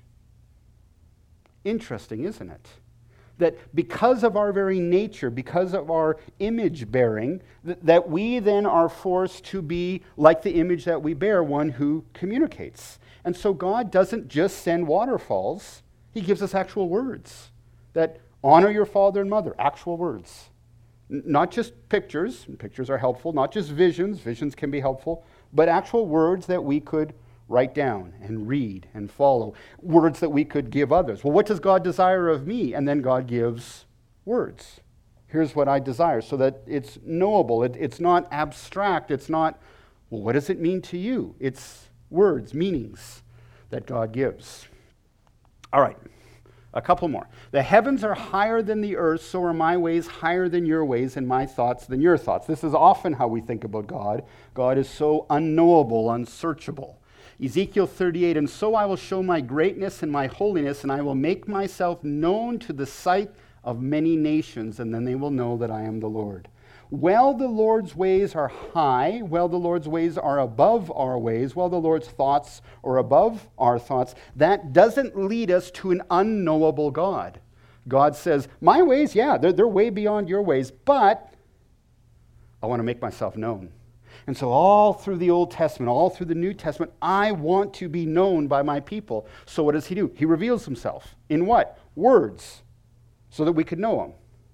Interesting, isn't it? That because of our very nature, because of our image bearing, that we then are forced to be like the image that we bear, one who communicates. And so God doesn't just send waterfalls, he gives us actual words. That honor your father and mother, actual words. Not just pictures, and pictures are helpful, not just visions, visions can be helpful, but actual words that we could write down and read and follow, words that we could give others. Well, what does God desire of me? And then God gives words. Here's what I desire, so that it's knowable. It's not abstract. It's not, well, what does it mean to you? It's words, meanings that God gives. All right. A couple more. The heavens are higher than the earth, so are my ways higher than your ways, and my thoughts than your thoughts. This is often how we think about God. God is so unknowable, unsearchable. Ezekiel 38, and so I will show my greatness and my holiness, and I will make myself known to the sight of many nations, and then they will know that I am the Lord. While the Lord's ways are high, while the Lord's ways are above our ways, while the Lord's thoughts are above our thoughts, that doesn't lead us to an unknowable God. God says, my ways, yeah, they're way beyond your ways, but I want to make myself known. And so all through the Old Testament, all through the New Testament, I want to be known by my people. So what does he do? He reveals himself. In what? Words, so that we could know him.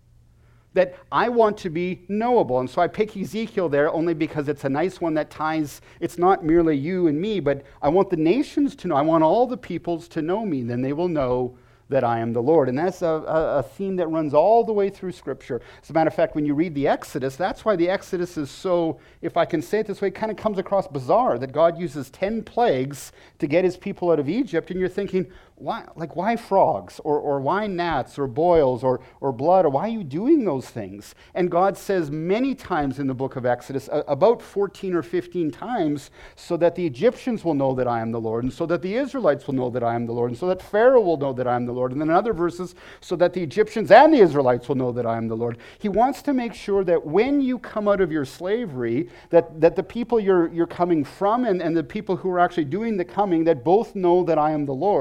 That I want to be knowable. And so I pick Ezekiel there only because it's a nice one that ties, it's not merely you and me, but I want the nations to know. I want all the peoples to know me. Then they will know that I am the Lord. And that's a theme that runs all the way through Scripture. As a matter of fact, when you read the Exodus, that's why the Exodus is so, if I can say it this way, it kind of comes across bizarre, that God uses 10 plagues to get his people out of Egypt, and you're thinking, why frogs, or why gnats, or boils, or blood, or why are you doing those things? And God says many times in the book of Exodus, about 14 or 15 times, so that the Egyptians will know that I am the Lord, and so that the Israelites will know that I am the Lord, and so that Pharaoh will know that I am the Lord, and then in other verses, so that the Egyptians and the Israelites will know that I am the Lord. He wants to make sure that when you come out of your slavery, that the people you're coming from and the people who are actually doing the coming, that both know that I am the Lord.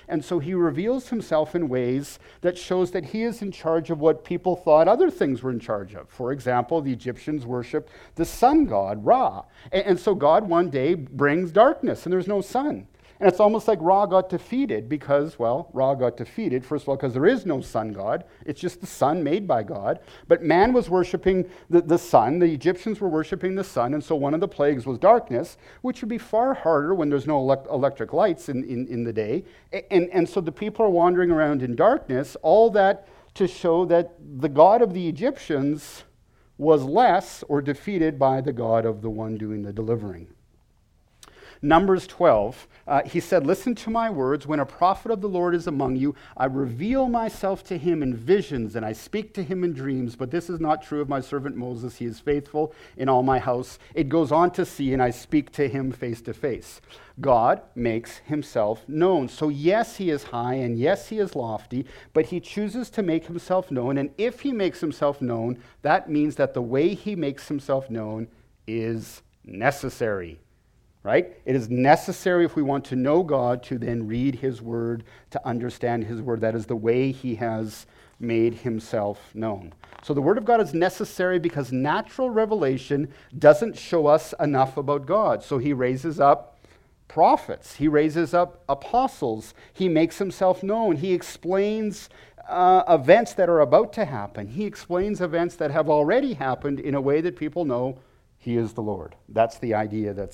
And so he reveals himself in ways that shows that he is in charge of what people thought other things were in charge of. For example, the Egyptians worshiped the sun god, Ra. And so God one day brings darkness, and there's no sun. And it's almost like Ra got defeated because, well, Ra got defeated, first of all, because there is no sun god. It's just the sun made by God. But man was worshiping the sun. The Egyptians were worshiping the sun, and so one of the plagues was darkness, which would be far harder when there's no electric lights in the day. And so the people are wandering around in darkness, all that to show that the God of the Egyptians was less or defeated by the God of the one doing the delivering. Numbers 12, he said, "Listen to my words. When a prophet of the Lord is among you, I reveal myself to him in visions, and I speak to him in dreams. But this is not true of my servant Moses. He is faithful in all my house. It goes on to see, and I speak to him face to face." God makes himself known. So yes, he is high, and yes, he is lofty, but he chooses to make himself known. And if he makes himself known, that means that the way he makes himself known is necessary. Right? It is necessary if we want to know God to then read his word, to understand his word. That is the way he has made himself known. So the word of God is necessary because natural revelation doesn't show us enough about God. So he raises up prophets. He raises up apostles. He makes himself known. He explains events that are about to happen. He explains events that have already happened in a way that people know he is the Lord. That's the idea that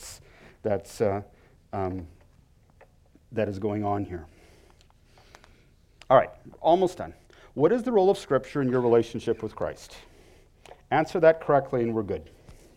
is going on here. All right, almost done. What is the role of Scripture in your relationship with Christ? Answer that correctly and we're good.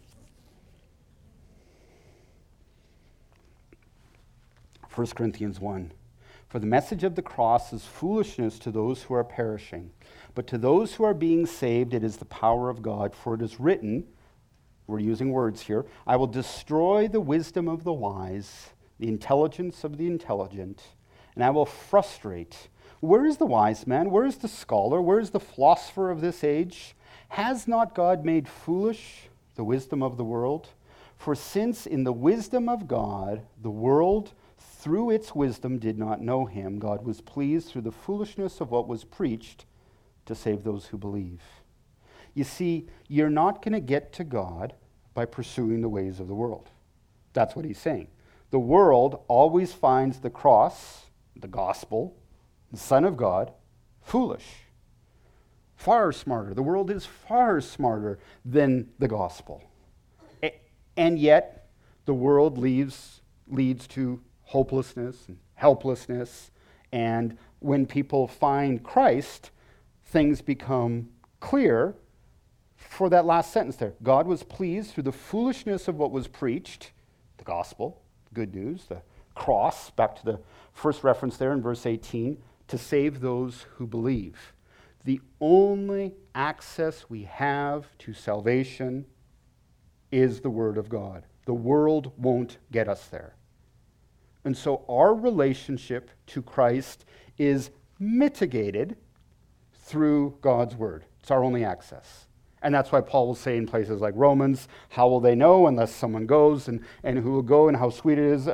First Corinthians 1. "For the message of the cross is foolishness to those who are perishing, but to those who are being saved it is the power of God. For it is written," we're using words here, "I will destroy the wisdom of the wise, the intelligence of the intelligent, and I will frustrate." Where is the wise man? Where is the scholar? Where is the philosopher of this age? Has not God made foolish the wisdom of the world? For since in the wisdom of God, the world through its wisdom did not know him, God was pleased through the foolishness of what was preached to save those who believe. You see, you're not going to get to God by pursuing the ways of the world. That's what he's saying. The world always finds the cross, the gospel, the Son of God, foolish. Far smarter. The world is far smarter than the gospel. And yet, the world leads to hopelessness and helplessness. And when people find Christ, things become clear. For that last sentence there, God was pleased through the foolishness of what was preached, the gospel, good news, the cross, back to the first reference there in verse 18, to save those who believe. The only access we have to salvation is the Word of God. The world won't get us there. And so our relationship to Christ is mitigated through God's Word. It's our only access. And that's why Paul will say in places like Romans, how will they know unless someone goes, and who will go, and how sweet it is,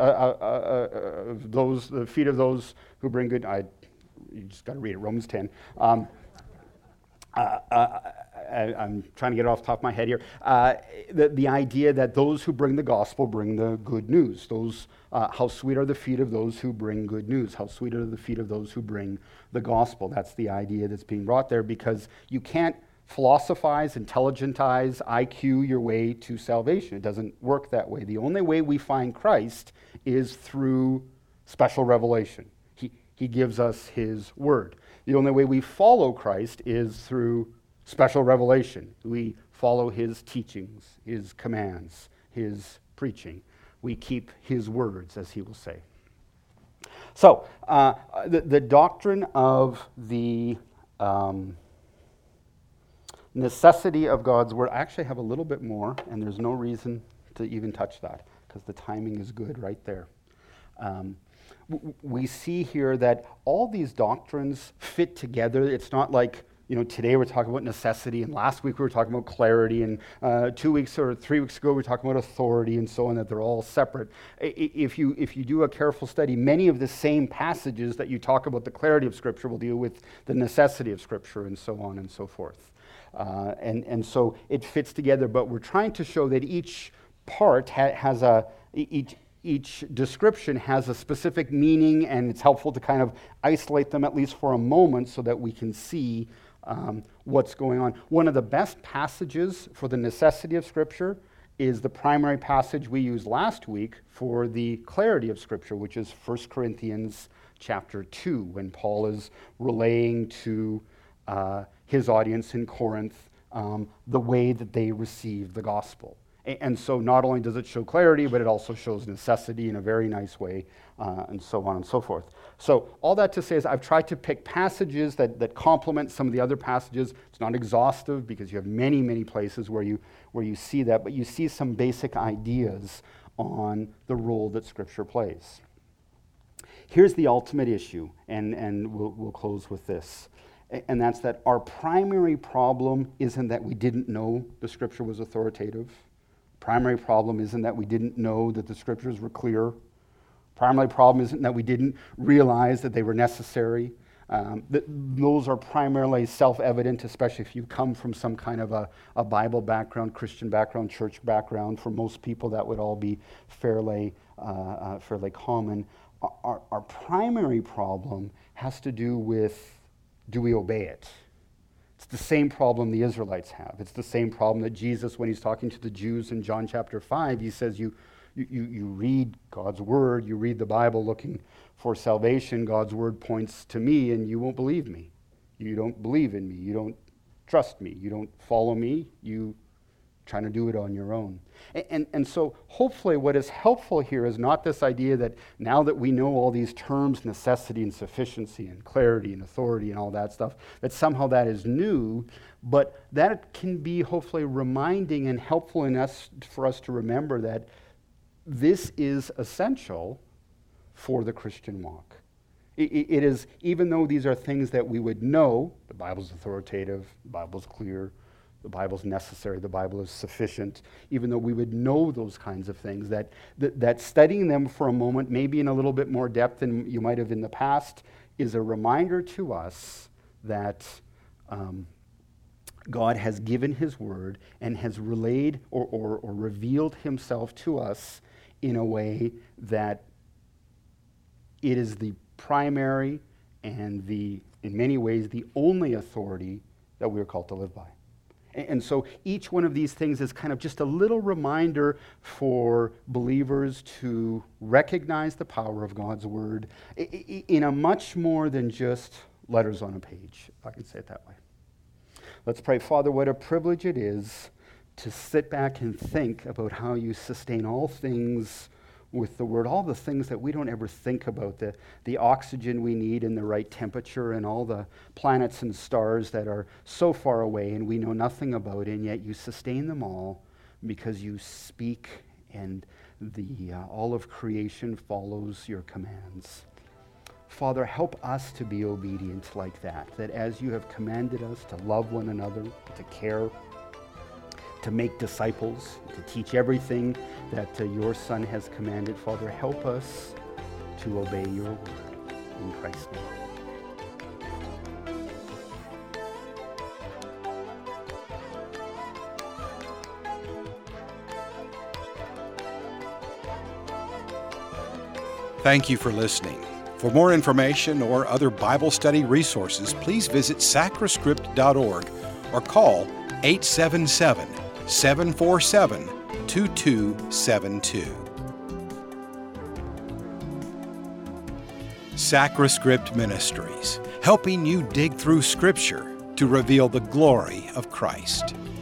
the feet of those who bring good. You just got to read it, Romans 10. I'm trying to get it off the top of my head here. The idea that those who bring the gospel bring the good news. How sweet are the feet of those who bring good news. How sweet are the feet of those who bring the gospel. That's the idea that's being brought there, because you can't philosophize, intelligentize, IQ your way to salvation. It doesn't work that way. The only way we find Christ is through special revelation. He gives us his word. The only way we follow Christ is through special revelation. We follow his teachings, his commands, his preaching. We keep his words, as he will say. So, the doctrine of the necessity of God's word. I actually have a little bit more, and there's no reason to even touch that, because the timing is good right there. We see here that all these doctrines fit together. It's not like, today we're talking about necessity, and last week we were talking about clarity, and 2 weeks or 3 weeks ago we were talking about authority, and so on, that they're all separate. If you do a careful study, many of the same passages that you talk about the clarity of Scripture will deal with the necessity of Scripture, and so on and so forth. And so it fits together, but we're trying to show that each part has each description has a specific meaning, and it's helpful to kind of isolate them at least for a moment so that we can see what's going on. One of the best passages for the necessity of Scripture is the primary passage we used last week for the clarity of Scripture, which is 1 Corinthians chapter 2, when Paul is relaying to his audience in Corinth the way that they received the gospel. And so not only does it show clarity, but it also shows necessity in a very nice way, and so on and so forth. So all that to say is I've tried to pick passages that complement some of the other passages. It's not exhaustive because you have many, many places where you see that, but you see some basic ideas on the role that Scripture plays. Here's the ultimate issue, and we'll close with this. And that's that our primary problem isn't that we didn't know the Scripture was authoritative. Primary problem isn't that we didn't know that the Scriptures were clear. Primary problem isn't that we didn't realize that they were necessary. Those are primarily self-evident, especially if you come from some kind of a Bible background, Christian background, church background. For most people, that would all be fairly common. Our primary problem has to do with, do we obey it? It's the same problem the Israelites have. It's the same problem that Jesus, when he's talking to the Jews in John chapter 5, he says, you read God's word, you read the Bible looking for salvation. God's word points to me, and you won't believe me. You don't believe in me. You don't trust me. You don't follow me. You trying to do it on your own. And so hopefully what is helpful here is not this idea that now that we know all these terms, necessity and sufficiency and clarity and authority and all that stuff, that somehow that is new, but that can be hopefully reminding and helpful for us to remember that this is essential for the Christian walk. It is, even though these are things that we would know, the Bible's authoritative, the Bible's clear, the Bible's necessary, the Bible is sufficient, even though we would know those kinds of things, that studying them for a moment, maybe in a little bit more depth than you might have in the past, is a reminder to us that God has given his word and has relayed or revealed himself to us in a way that it is the primary and in many ways, the only authority that we are called to live by. And so each one of these things is kind of just a little reminder for believers to recognize the power of God's word in a much more than just letters on a page, if I can say it that way. Let's pray. Father, what a privilege it is to sit back and think about how you sustain all things with the word, all the things that we don't ever think about, the oxygen we need in the right temperature and all the planets and stars that are so far away and we know nothing about, and yet you sustain them all because you speak and all of creation follows your commands. Father, help us to be obedient like that as you have commanded us to love one another, to care, to make disciples, to teach everything that your Son has commanded. Father, help us to obey your word. In Christ's name. Thank you for listening. For more information or other Bible study resources, please visit sacrascript.org or call 877-747-2272. Sacrascript Ministries, helping you dig through Scripture to reveal the glory of Christ.